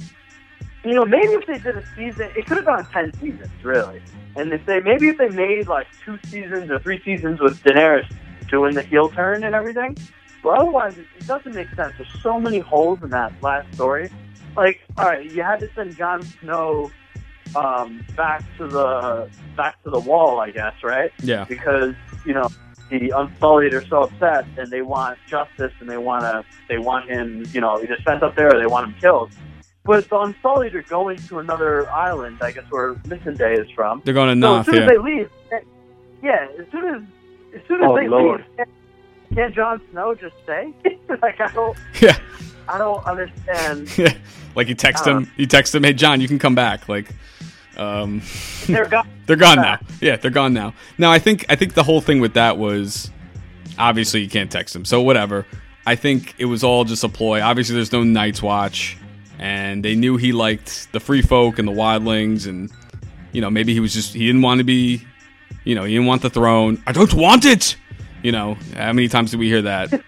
you know, maybe if they did a season, it could have gone ten seasons, really. And if they maybe if they made like two seasons or three seasons with Daenerys doing the heel turn and everything, but otherwise it, it doesn't make sense. There's so many holes in that last story. Like, all right, you had to send Jon Snow um, back to the back to the wall, I guess, right? yeah. Because you know the Unsullied are so upset and they want justice and they want to they want him, you know, either sent up there or they want him killed. But the Unsullied are going to another island, I guess, where Missandei is from. They're going to So Noth, as soon yeah. as they leave, yeah, as soon as as soon as Oh, they Lord. leave, can't, can't Jon Snow just stay? Like I don't, Yeah. I don't understand. Like you text Uh, him, you text him, hey John, you can come back. Like, um, They're gone. they're gone now. back. Yeah, they're gone now. Now I think I think the whole thing with that was obviously you can't text him, so whatever. I think it was all just a ploy. Obviously, there's no Night's Watch, and they knew he liked the Free Folk and the Wildlings, and you know maybe he was just he didn't want to be, you know, he didn't want the throne. I don't want it. You know, how many times did we hear that?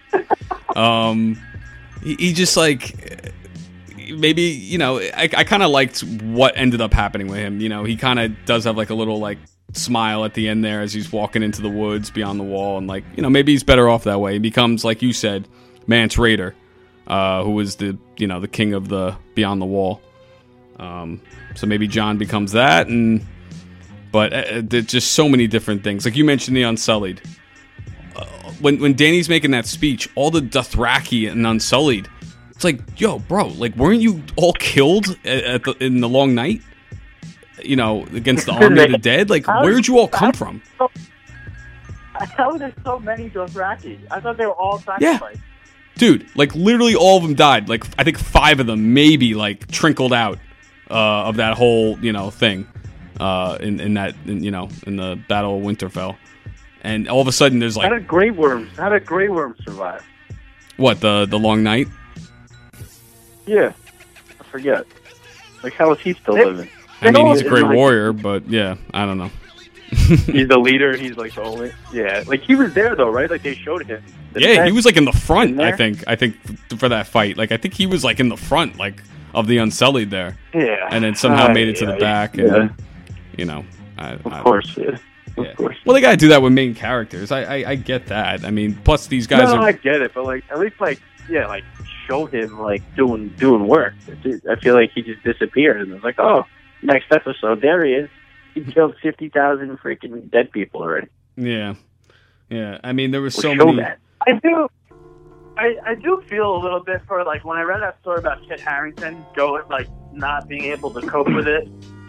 um, he, he just like. Maybe, you know, I, I kind of liked what ended up happening with him. You know, he kind of does have like a little like smile at the end there as he's walking into the woods beyond the wall. And like, you know, maybe he's better off that way. He becomes, like you said, Mance Rayder, uh, who was the, you know, the king of the Beyond the Wall. Um, so maybe John becomes that. And, but uh, there's just so many different things. Like you mentioned the Unsullied. Uh, when, when Dany's making that speech, all the Dothraki and Unsullied, it's like, yo, bro, like, weren't you all killed at, at the, in the Long Night? You know, against the army of the dead? Like, How- where'd you all come from? How are there so many Dothraki? I thought they were all Yeah. sacrificed. Dude, like, literally all of them died. Like, I think five of them maybe, like, trickled out uh, of that whole, you know, thing uh, in, in that, in, you know, in the Battle of Winterfell. And all of a sudden, there's How like, did Grey Worm? How did Grey Worm survive? what, the, the Long Night? Yeah, I forget. Like, how is he still They- living? I mean, he's a It's great like- warrior, but yeah, I don't know. He's the leader. He's like the only. Yeah, like he was there though, right? Like they showed him. Yeah, he was like in the front. In I there? think. I think f- for that fight, like I think he was like in the front, like of the Unsullied there, Yeah, and then somehow Uh, made it to the yeah, back. Yeah, And you know, I, of I, course, yeah, of Yeah. course. Well, they gotta do that with main characters. I, I, I get that. I mean, plus these guys no, are. I get it, but like at least like yeah, like show him like doing doing work. I feel like he just disappeared, and it's like, oh, next episode, there he is. He killed fifty thousand freaking dead people already. Yeah, yeah. I mean, there was We'll so show many. that. I do. I, I do feel a little bit for like when I read that story about Kit Harington going like not being able to cope with it.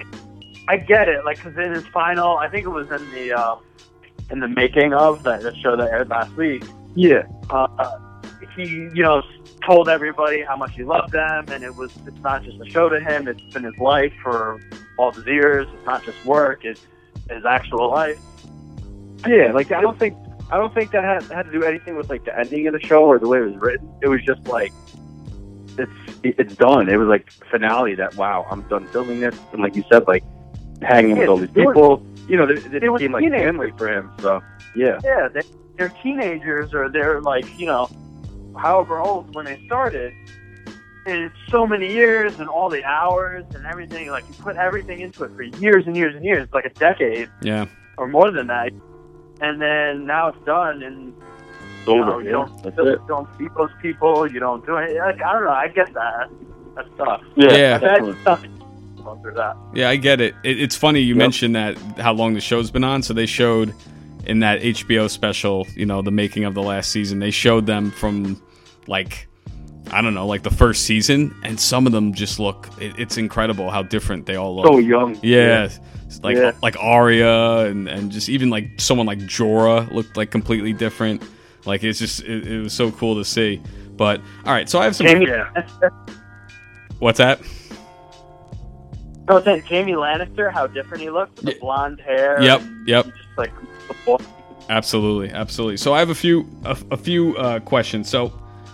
I get it, like because in his final, I think it was in the uh, in the making of that the show that aired last week. Yeah, Uh, he you know told everybody how much he loved them, and it was it's not just a show to him; it's been his life for all these years. It's not just work; it's his actual life. yeah. Like I don't think I don't think that had, had to do anything with like the ending of the show or the way it was written. It was just like it's it's done. It was like finale. That wow, I'm done filming this, and like you said, like hanging with all these They were- people. You know, they, they they were became like teenagers. family for him. So yeah, Yeah, they, they're teenagers or they're like, you know, however old when they started. And it's so many years and all the hours and everything. Like, you put everything into it for years and years and years, like a decade Yeah, or more than that. And then now it's done, and it's you, over. know, you yeah. don't, That's you it. don't see those people. You don't do it. Like, I don't know. I get that. That's tough. Yeah. That's tough. Going through that. yeah. I get it. it it's funny you Yep. mentioned that how long the show's been on. So they showed in that H B O special, you know, the making of the last season. They showed them from like. I don't know, like the first season, and some of them just look. It, it's incredible how different they all look. So young. Yeah, like Yeah. like Arya and, and just even like someone like Jorah looked like completely different. Like it's just it, it was so cool to see. But all right, so I have some. Jamie, Yeah. that's, that's, What's that? I was saying Jamie Lannister, how different he looks with the Yeah. blonde hair. Yep, and yep. Just like the bull. Absolutely, absolutely. So I have a few a, a few uh, questions. So,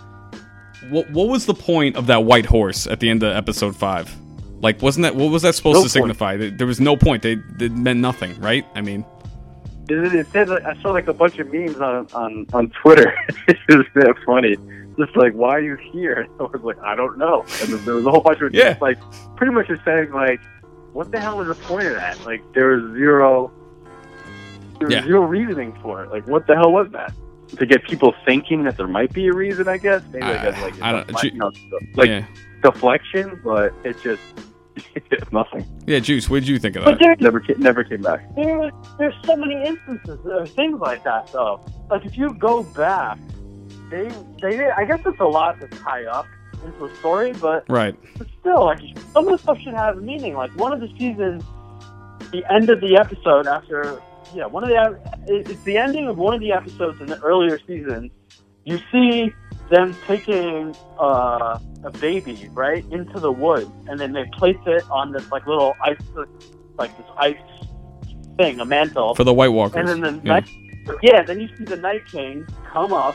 what what was the point of that white horse at the end of episode five? Like, wasn't that what was that supposed No to point. signify? There, there was no point. They it meant nothing, right? I mean, It, it said like, I saw like a bunch of memes on on on Twitter. It was that funny. Just like, why are you here? I was like, I don't know. And then there was a whole bunch of Yeah. like pretty much just saying like, what the hell was the point of that? Like, there was zero, there was Yeah. zero reasoning for it. Like, what the hell was that? To get people thinking that there might be a reason, I guess. Maybe I, I- guess like I don't- it's Ju- you know, like yeah, deflection, but it just it's nothing. yeah. Juice, what did you think of But that? there, Never ca- never came back. there, there's so many instances of things like that, though. Like if you go back, they they I guess it's a lot to tie up into a story, but Right. But still, like some of the stuff should have meaning. Like one of the seasons, the end of the episode after, yeah, one of the it's the ending of one of the episodes in the earlier seasons. You see them taking uh, a baby right into the woods, and then they place it on this like little ice, like this ice thing, a mantle. For the White Walkers. And then the yeah. night, yeah, then you see the Night King come up,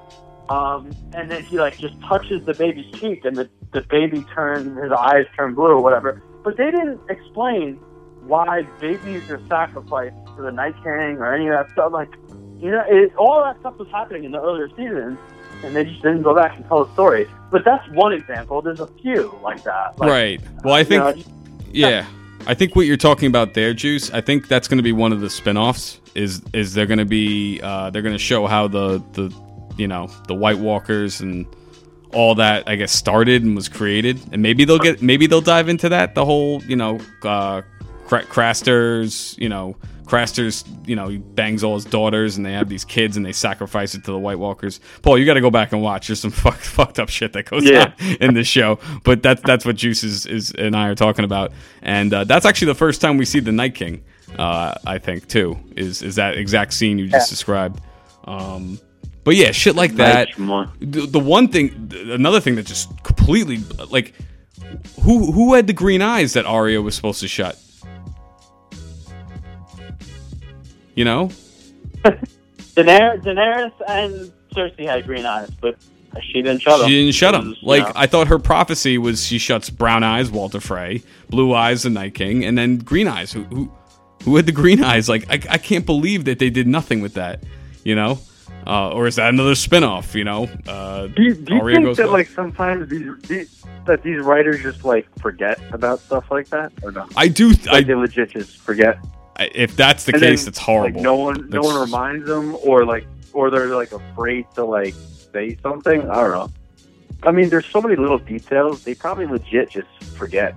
um, and then he like just touches the baby's cheek, and the the baby turns, his eyes turn blue or whatever. But they didn't explain why babies are sacrificed to the Night King or any of that stuff. Like, you know, it, all that stuff was happening in the earlier seasons, and they just didn't go back and tell the story. But that's one example. There's a few like that. Like, Right. Well, I think, you know, yeah, I think what you're talking about there, Juice. I think that's going to be one of the spin-offs. Is is they're going to be uh, they're going to show how the the you know the White Walkers and all that I guess started and was created, and maybe they'll get maybe they'll dive into that the whole you know uh, Cra- Craster's you know Craster's you know he bangs all his daughters and they have these kids and they sacrifice it to the White Walkers. Paul, you got to go back and watch. There's some fuck, fucked up shit that goes Yeah. on in this show, but that's that's what Juice is, is and I are talking about, and uh, that's actually the first time we see the Night King. Uh, I think too is is that exact scene you just Yeah. described. Um, but yeah, shit like that. Nice one. The, the one thing, th- another thing that just completely like, who who had the green eyes that Arya was supposed to shut? You know, Daenerys, Daenerys and Cersei had green eyes, but she didn't shut them. she didn't shut him. You Like know. I thought her prophecy was she shuts brown eyes, Walter Frey, blue eyes, the Night King, and then green eyes. Who who who had the green eyes? Like I I can't believe that they did nothing with that. You know. Uh, or is that another spin-off, you know? Uh, Do you, do you Arya think goes that west. like sometimes these, these that these writers just like forget about stuff like that, or no? I do. Like I, they legit just forget. I if that's the And case, then, it's horrible. Like no one, no That's- one reminds them, or like, or they're like afraid to like say something. I don't know. I mean, there's so many little details. They probably legit just forget.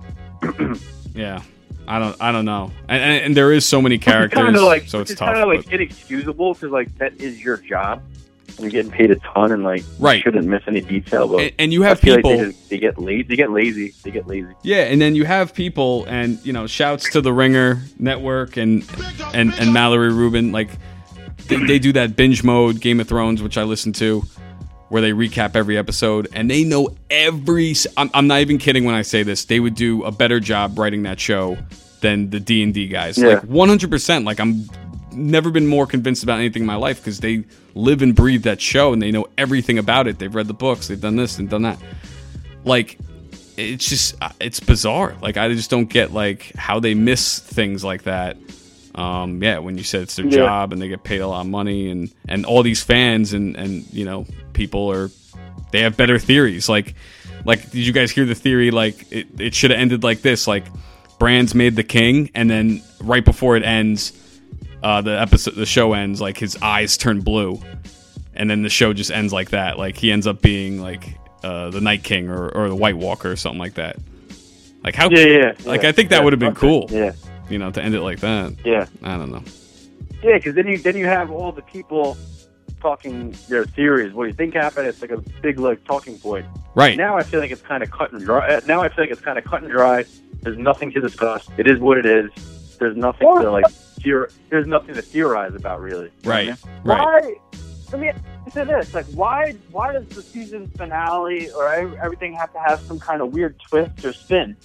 Yeah, I don't. I don't know. And, and, and there is so many characters, Kind of like, so it's it's tough. kind of like but- inexcusable because like that is your job. You're getting paid a ton, and like Right. you shouldn't miss any detail. But and, and you I have feel people. like they, just, they get lazy. They get lazy. They get lazy. Yeah, and then you have people, and you know, shouts to the Ringer Network and and and Mallory Rubin. Like they, they do that binge mode Game of Thrones, which I listen to, where they recap every episode, and they know every. s- I'm, I'm not even kidding when I say this. They would do a better job writing that show than the D and D guys. Yeah. Like one hundred percent. Like I'm never been more convinced about anything in my life because they live and breathe that show and they know everything about it. They've read the books. They've done this and done that. Like it's just it's bizarre. Like I just don't get like how they miss things like that. Um, yeah, when you said it's their Yeah. job and they get paid a lot of money and and all these fans and and you know people are they have better theories. Like like did you guys hear the theory like it it should have ended like this? Like Bran's made the king and then right before it ends. Uh, the episode, the show ends like his eyes turn blue, and then the show just ends like that. Like he ends up being like uh, the Night King or, or the White Walker or something like that. Like how? Yeah, yeah. Like yeah, I think that yeah, would have been okay. cool. Yeah, You know, to end it like that. yeah, I don't know. yeah. Because then you then you have all the people talking their theories. What do you think happened? It's like a big like talking point. Right. Now I feel like it's kind of cut and dry. uh, Now I feel like it's kind of cut and dry. There's nothing to discuss. It is what it is. There's nothing to like. Theor- there's nothing to theorize about, really. You know what I Right. mean? Right. Why? Let me say this: like, why? Why does the season finale or ev- everything have to have some kind of weird twist or spin?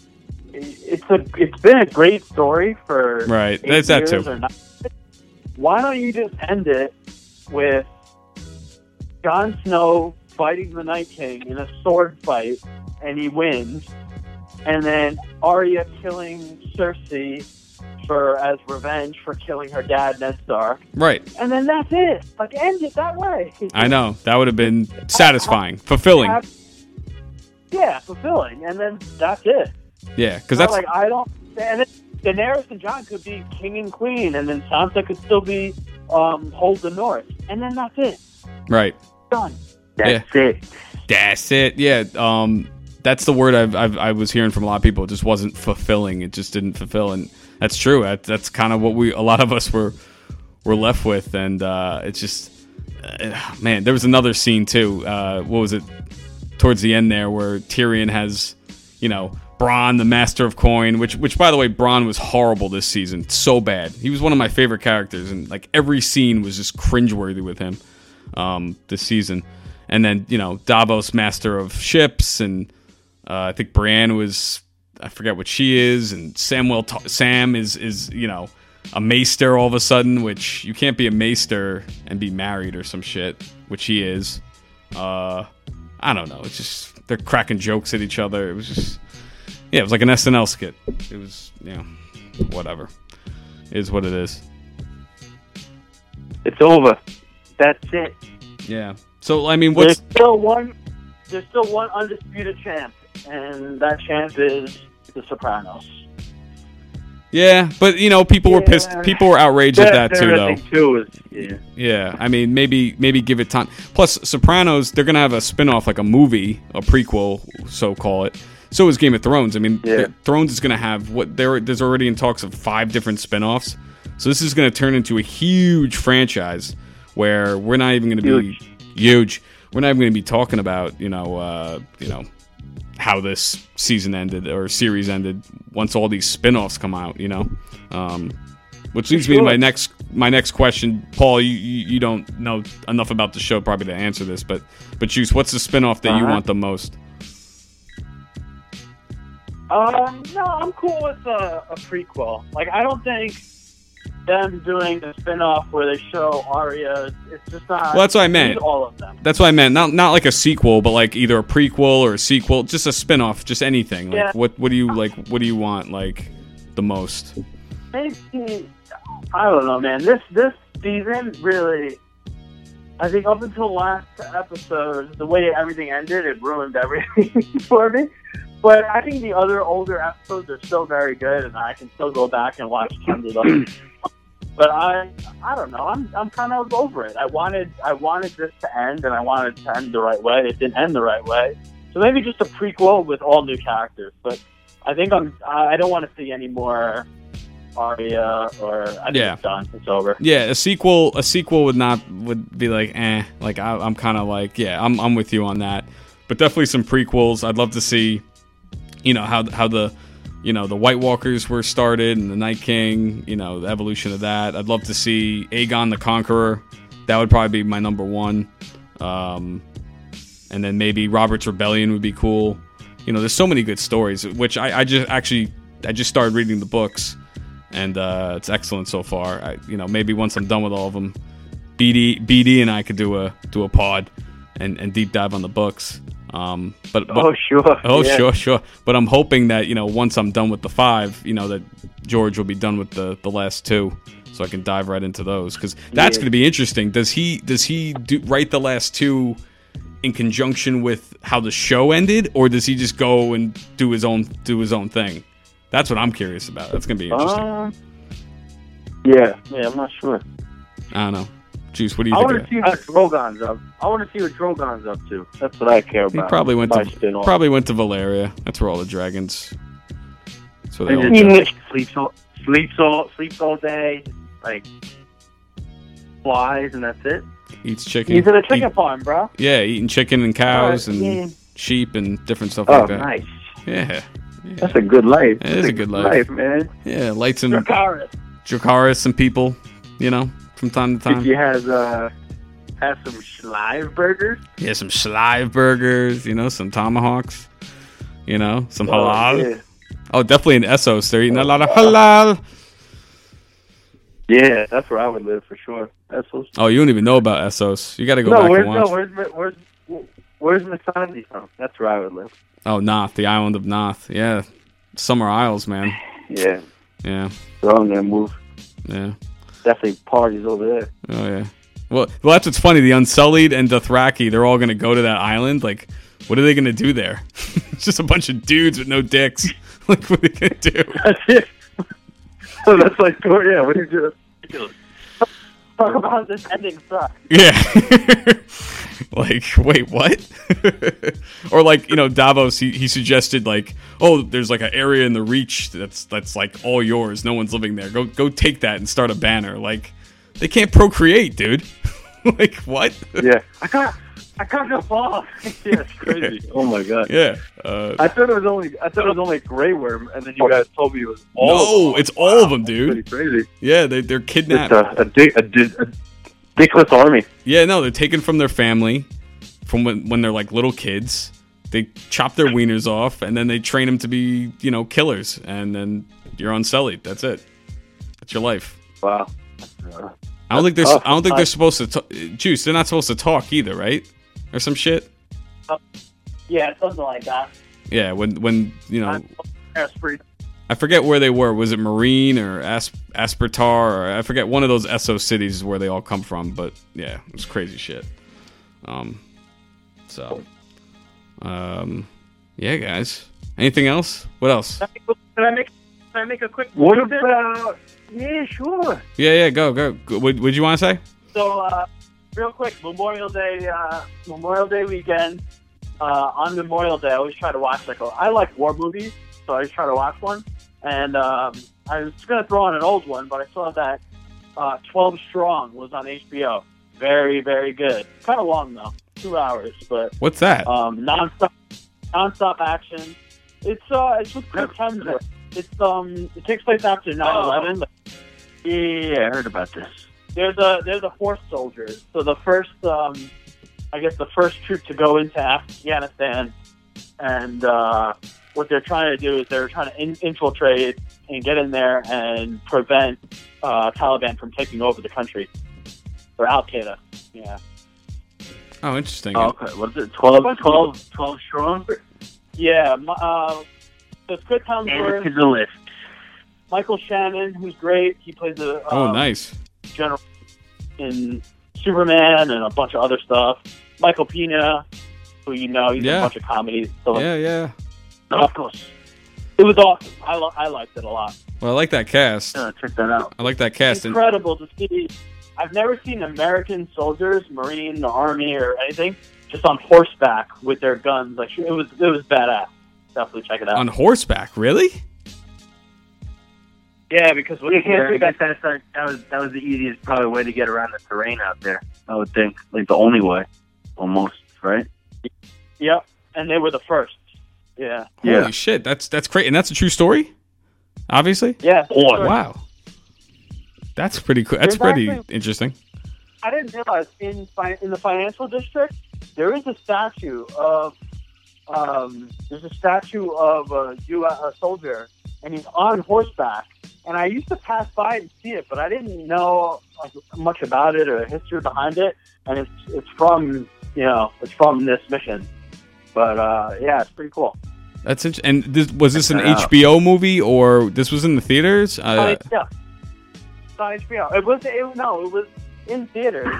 it's a it's been a great story for Right. eight There's that years too. or nine. Why don't you just end it with Jon Snow fighting the Night King in a sword fight, and he wins, and then Arya killing Cersei for as revenge for killing her dad, Ned Stark, Right. and then that's it. Like, end it that way. I know. That would have been satisfying, fulfilling. Yeah, fulfilling, and then that's it. Yeah, because So, that's like, I don't. And then Daenerys and Jon could be king and queen, and then Sansa could still be um, hold the North, and then that's it. right. Done. That's it. That's it. Yeah. Um, that's the word I've, I've I was hearing from a lot of people. It just wasn't fulfilling. It just didn't fulfill, and that's true. That, that's kind of what we a lot of us were were left with, and uh, it's just uh, man. There was another scene too. Uh, what was it? Towards the end there, where Tyrion has, you know, Bronn, the Master of Coin, which which by the way, Bronn was horrible this season, so bad. He was one of my favorite characters, and like every scene was just cringeworthy with him um, this season. And then, you know, Davos, Master of Ships, and uh, I think Brienne was, I forget what she is, and Samwell Ta- Sam is is you know a maester all of a sudden, which you can't be a maester and be married or some shit, which he is. Uh, I don't know. It's just they're cracking jokes at each other. It was just, yeah, it was like an S N L skit. It was, you know, whatever. It is what it is. It's over. That's it. Yeah. So I mean, what's There's still one. There's still one undisputed champ, and that champ is The Sopranos. yeah, but you know, people were pissed. Yeah. People were outraged at that too, though. Everything, too, is, yeah. Yeah, I mean, maybe maybe give it time. Plus, Sopranos, they're gonna have a spin-off, like a movie, a prequel, so call it. So is Game of Thrones. I mean, Yeah. th- Thrones is gonna have what there. There's already in talks of five different spin-offs. So this is gonna turn into a huge franchise where we're not even gonna be Huge. huge. We're not even gonna be talking about you know uh, you know how this season ended or series ended once all these spin-offs come out. You know. Um, Which leads me to my next my next question, Paul. You, you you don't know enough about the show probably to answer this, but but Juice, what's the spinoff that you Uh-huh. want the most? Um, no, I'm cool with a, a prequel. Like, I don't think them doing a spin-off where they show Arya, it's just not. Well, that's what I meant. need all of them. That's what I meant. Not not like a sequel, but like either a prequel or a sequel, just a spinoff, just anything. Like Yeah. what what do you like? What do you want like the most? Maybe, I don't know, man. This this season really, I think up until last episode, the way everything ended, it ruined everything for me. But I think the other older episodes are still very good, and I can still go back and watch tons of them. But I, I don't know. I'm, I'm kind of over it. I wanted, I wanted this to end, and I wanted it to end the right way. It didn't end the right way, so maybe just a prequel with all new characters. But I think I'm, I don't want to see any more Arya, or I think Yeah. it's done. It's over. Yeah, a sequel. A sequel would not would be like eh. Like I, I'm kind of like yeah. I'm I'm with you on that. But definitely some prequels. I'd love to see, you know how how the, you know the White Walkers were started and the Night King. You know the evolution of that. I'd love to see Aegon the Conqueror. That would probably be my number one. Um, and then maybe Robert's Rebellion would be cool. You know, there's so many good stories. Which I, I just actually I just started reading the books. And uh, it's excellent so far. I, you know, maybe once I'm done with all of them, B D, B D, and I could do a do a pod and, and deep dive on the books. Um, but, but Oh, sure. oh Yeah. sure, sure. But I'm hoping that you know once I'm done with the five, you know that George will be done with the, the last two, so I can dive right into those because that's Yeah. going to be interesting. Does he does he do, write the last two in conjunction with how the show ended, or does he just go and do his own do his own thing? That's what I'm curious about. That's gonna be interesting. Uh, Yeah. Yeah, I'm not sure. I don't know. Juice, what do you I think? want of to that? see what Drogon's up. I want to see what Drogon's up to. That's what I care He about. probably went My to spin-off. probably went to Valeria. That's where all the dragons. That's where they all And go. just sleeps all, sleeps all, sleeps all day, like flies, and that's it. Eats chicken. he's in a chicken Eat- farm, bro. yeah, eating chicken and cows Uh, and yeah. sheep and different stuff Oh, like that. nice. Yeah, That's a good life. It is That's a good life. man. yeah. Lights and Dracarys. Dracarys, some people, you know, from time to Think time. he has uh has some Schleife burgers. Yeah, some Schleife burgers, you know, some tomahawks, you know, some Oh, halal. yeah. Oh, definitely in Essos. They're eating a lot of halal. Yeah, that's where I would live for sure. Essos. Oh, you don't even know about Essos. You got to go No, back where's and watch. no, where's where's where's Masandi from? That's where I would live. Oh, Noth, the island of Noth. Yeah, Summer Isles, man. Yeah, Yeah, so I'm gonna move. yeah. Definitely parties over there. Oh yeah. Well, well, that's what's funny. The Unsullied and Dothraki, they're all gonna go to that island. Like, what are they gonna do there? It's just a bunch of dudes with no dicks. Like, what are they gonna do? That's it. So that's like, oh, yeah. What do you do? Ridiculous. Talk about this ending sucks. Yeah. Like, wait, what? Or like, you know, Davos, he, he suggested like, oh, there's like an area in the Reach that's that's like all yours. No one's living there. Go go take that and start a banner. Like, they can't procreate, dude. Like, what? Yeah. I got, I got no balls. Yeah, it's crazy. Oh my god. Yeah. Uh, I thought it was only, I thought it was only a Grey Worm, and then you guys told me it was all. no, of them. it's all of them, dude. Pretty crazy. Yeah, they they're kidnapped. It's a, a, dick, a, di- a dickless army. Yeah, no, they're taken from their family, from when when they're like little kids. They chop their wieners off, and then they train them to be, you know, killers. And then you're unsullied. That's it. That's your life. Wow. I don't think they're. tough. I don't think they're supposed to. Talk, Juice. They're not supposed to talk either, right? Or some shit. Yeah, something like that. Yeah. When when you know, Esprit. I forget where they were. Was it Marine or As- Aspertar? Or I forget. One of those Esso cities is where they all come from. But yeah, it was crazy shit. Um. So. Um. Yeah, guys. Anything else? What else? Can I make? Can I make a quick? What bit? about? Yeah, sure. Yeah, yeah. Go, go. go. What would you want to say? So, uh, real quick, Memorial Day, uh, Memorial Day weekend. Uh, on Memorial Day, I always try to watch like a, I like war movies, so I always try to watch one. And um, I was gonna throw on an old one, but I saw that uh, twelve Strong was on H B O. Very, very good. Kind of long though, two hours, but What's that? um, nonstop, nonstop action. It's uh, it's with Chris Hemsworth. It's um, it takes place after nine eleven. Yeah, I heard about this. They're the they're the horse soldiers. So the first, um, I guess, the first troop to go into Afghanistan, and uh, what they're trying to do is they're trying to in- infiltrate and get in there and prevent uh, Taliban from taking over the country, or Al Qaeda. Yeah. Oh, interesting. Oh, okay. What's it? twelve, twelve, twelve strong? Yeah. my- Uh, so it's Chris Add it to Hemsworth, the list. Michael Shannon, who's great. He plays a Oh, um, nice. general in Superman and a bunch of other stuff. Michael Pena, who you know, he's in Yeah. a bunch of comedies. So Yeah, yeah. of course, it was awesome. I lo- I liked it a lot. Well, I like that cast. Yeah, check that out. I like that cast. And Incredible to see. I've never seen American soldiers, Marine, the Army, or anything just on horseback with their guns. Like it was, it was badass. Definitely check it out. on horseback, really? yeah, because what Yeah, you can't I see guess that. that's like, that was that was the easiest probably way to get around the terrain out there. I would think, like the only way, almost, right? Yep, and they were the first. Yeah, Yeah. Holy shit, that's that's great, and that's a true story. Obviously. yeah. Oh, sure. Wow. That's pretty cool. That's There's pretty actually- interesting. I didn't realize in fi- in the financial district there is a statue of um, there's a statue of a, U S, a soldier, and he's on horseback. And I used to pass by and see it, but I didn't know like, much about it or the history behind it. And it's it's from you know it's from this mission. But uh, yeah, it's pretty cool. That's int- and this, was this an Check that out. H B O movie or this was in the theaters? Uh, Uh, yeah, it's on H B O. It was it, no, it was in theaters.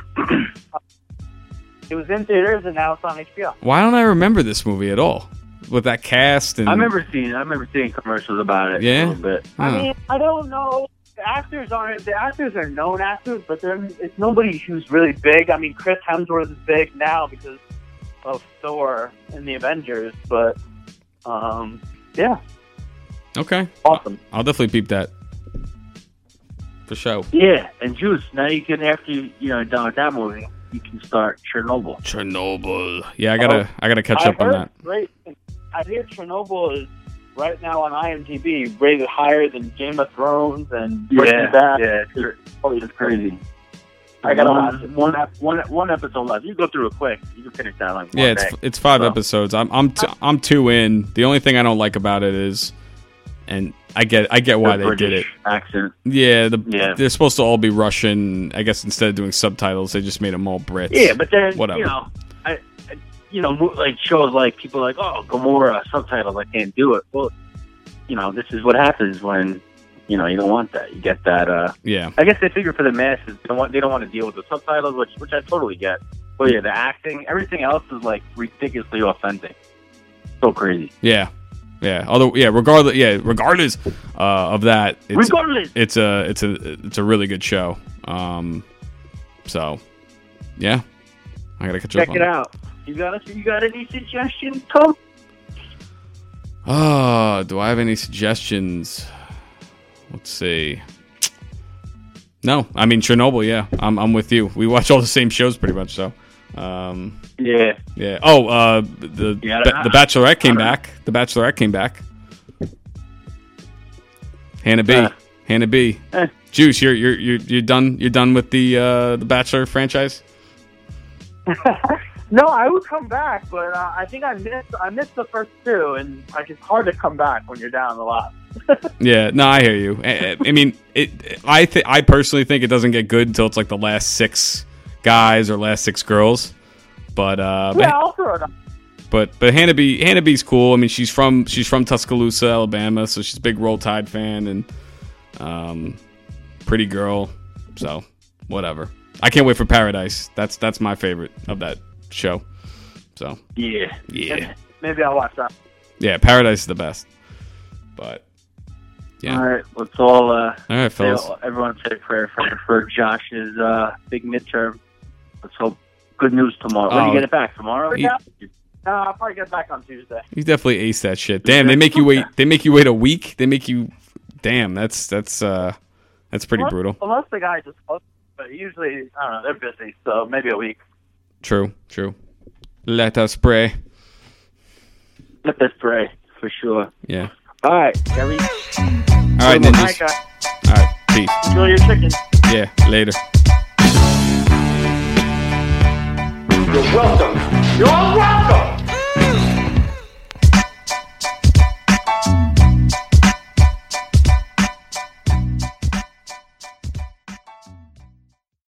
It was in theaters, and now it's on H B O. why don't I remember this movie at all? With that cast and I remember seeing I remember seeing commercials about it Yeah? a little bit. Huh. I mean, I don't know. The actors aren't. The actors are known actors, but they're it's nobody who's really big. I mean, Chris Hemsworth is big now because of Thor and the Avengers, but um, yeah, Okay, awesome. I'll definitely peep that for sure. Yeah, and Juice. Now you can after you you know done with that movie, you can start Chernobyl. Chernobyl. Yeah, I gotta I gotta catch I up on heard that. Great. I hear Chernobyl is right now on IMDb rated higher than Game of Thrones and Breaking Bad. yeah, it's, it's crazy. I gotta one, watch it. one, ep- one, one episode left. You go through it quick. You can finish that like one Yeah, it's day. it's five So- episodes. I'm I'm t- I'm two in. The only thing I don't like about it is and I get I get why The they did it. British accent. Yeah, the, Yeah. they're supposed to all be Russian. I guess instead of doing subtitles, they just made them all Brits. Yeah, but then Whatever. you know, I, I you know, mo- like shows like people are like, oh, Gamora subtitles, I can't do it. Well, you know, this is what happens when you know you don't want that. You get that. Uh, yeah, I guess they figure for the masses, they don't want they don't want to deal with the subtitles, which which I totally get. But yeah, the acting, everything else is like ridiculously authentic. So crazy. yeah, yeah. Although, yeah, regardless, yeah, regardless uh, of that, it's, Regardless. it's a it's a it's a really good show. Um, so yeah, I gotta catch Check up on it out. You got a, you got any suggestions, Tom? Oh, do I have any suggestions? Let's see. No, I mean Chernobyl. Yeah, I'm I'm with you. We watch all the same shows pretty much. So, um, Yeah. yeah. Oh, uh, the Yeah, the, I- the Bachelorette came I don't- back. The Bachelorette came back. Hannah B. Uh, Hannah B. eh. Juice, you're you're you're you're done. You're done with the uh, the Bachelor franchise. No, I would come back, but uh, I think I missed I missed the first two, and like it's hard to come back when you're down a lot. Yeah, no, I hear you. I, I mean, it. I th- I personally think it doesn't get good until it's like the last six guys or last six girls. But uh, Yeah, but, I'll throw it up. but but Hannah B. Hannah B's cool. I mean, she's from she's from Tuscaloosa, Alabama, so she's a big Roll Tide fan and um, pretty girl. So whatever. I can't wait for Paradise. That's that's my favorite of that show. So Yeah. yeah, Maybe I'll watch that. yeah, Paradise is the best. But yeah, All right, let's all uh, all right, say, fellas. everyone say a prayer for for Josh's uh, big midterm. Let's hope good news tomorrow. When do Oh. you get it back tomorrow? He- Uh, I'll probably get it back on Tuesday. You definitely ace that shit. Damn, they make you wait. They make you wait a week. They make you. Damn, that's that's uh, that's pretty unless, brutal. Unless the guy just, but usually I don't know. They're busy, so maybe a week. True, true. Let us pray. Let us pray for sure. Yeah. All right, Gary. All right, All ninjas. right, guys. All right, peace. Enjoy your chicken. Yeah, later. You're welcome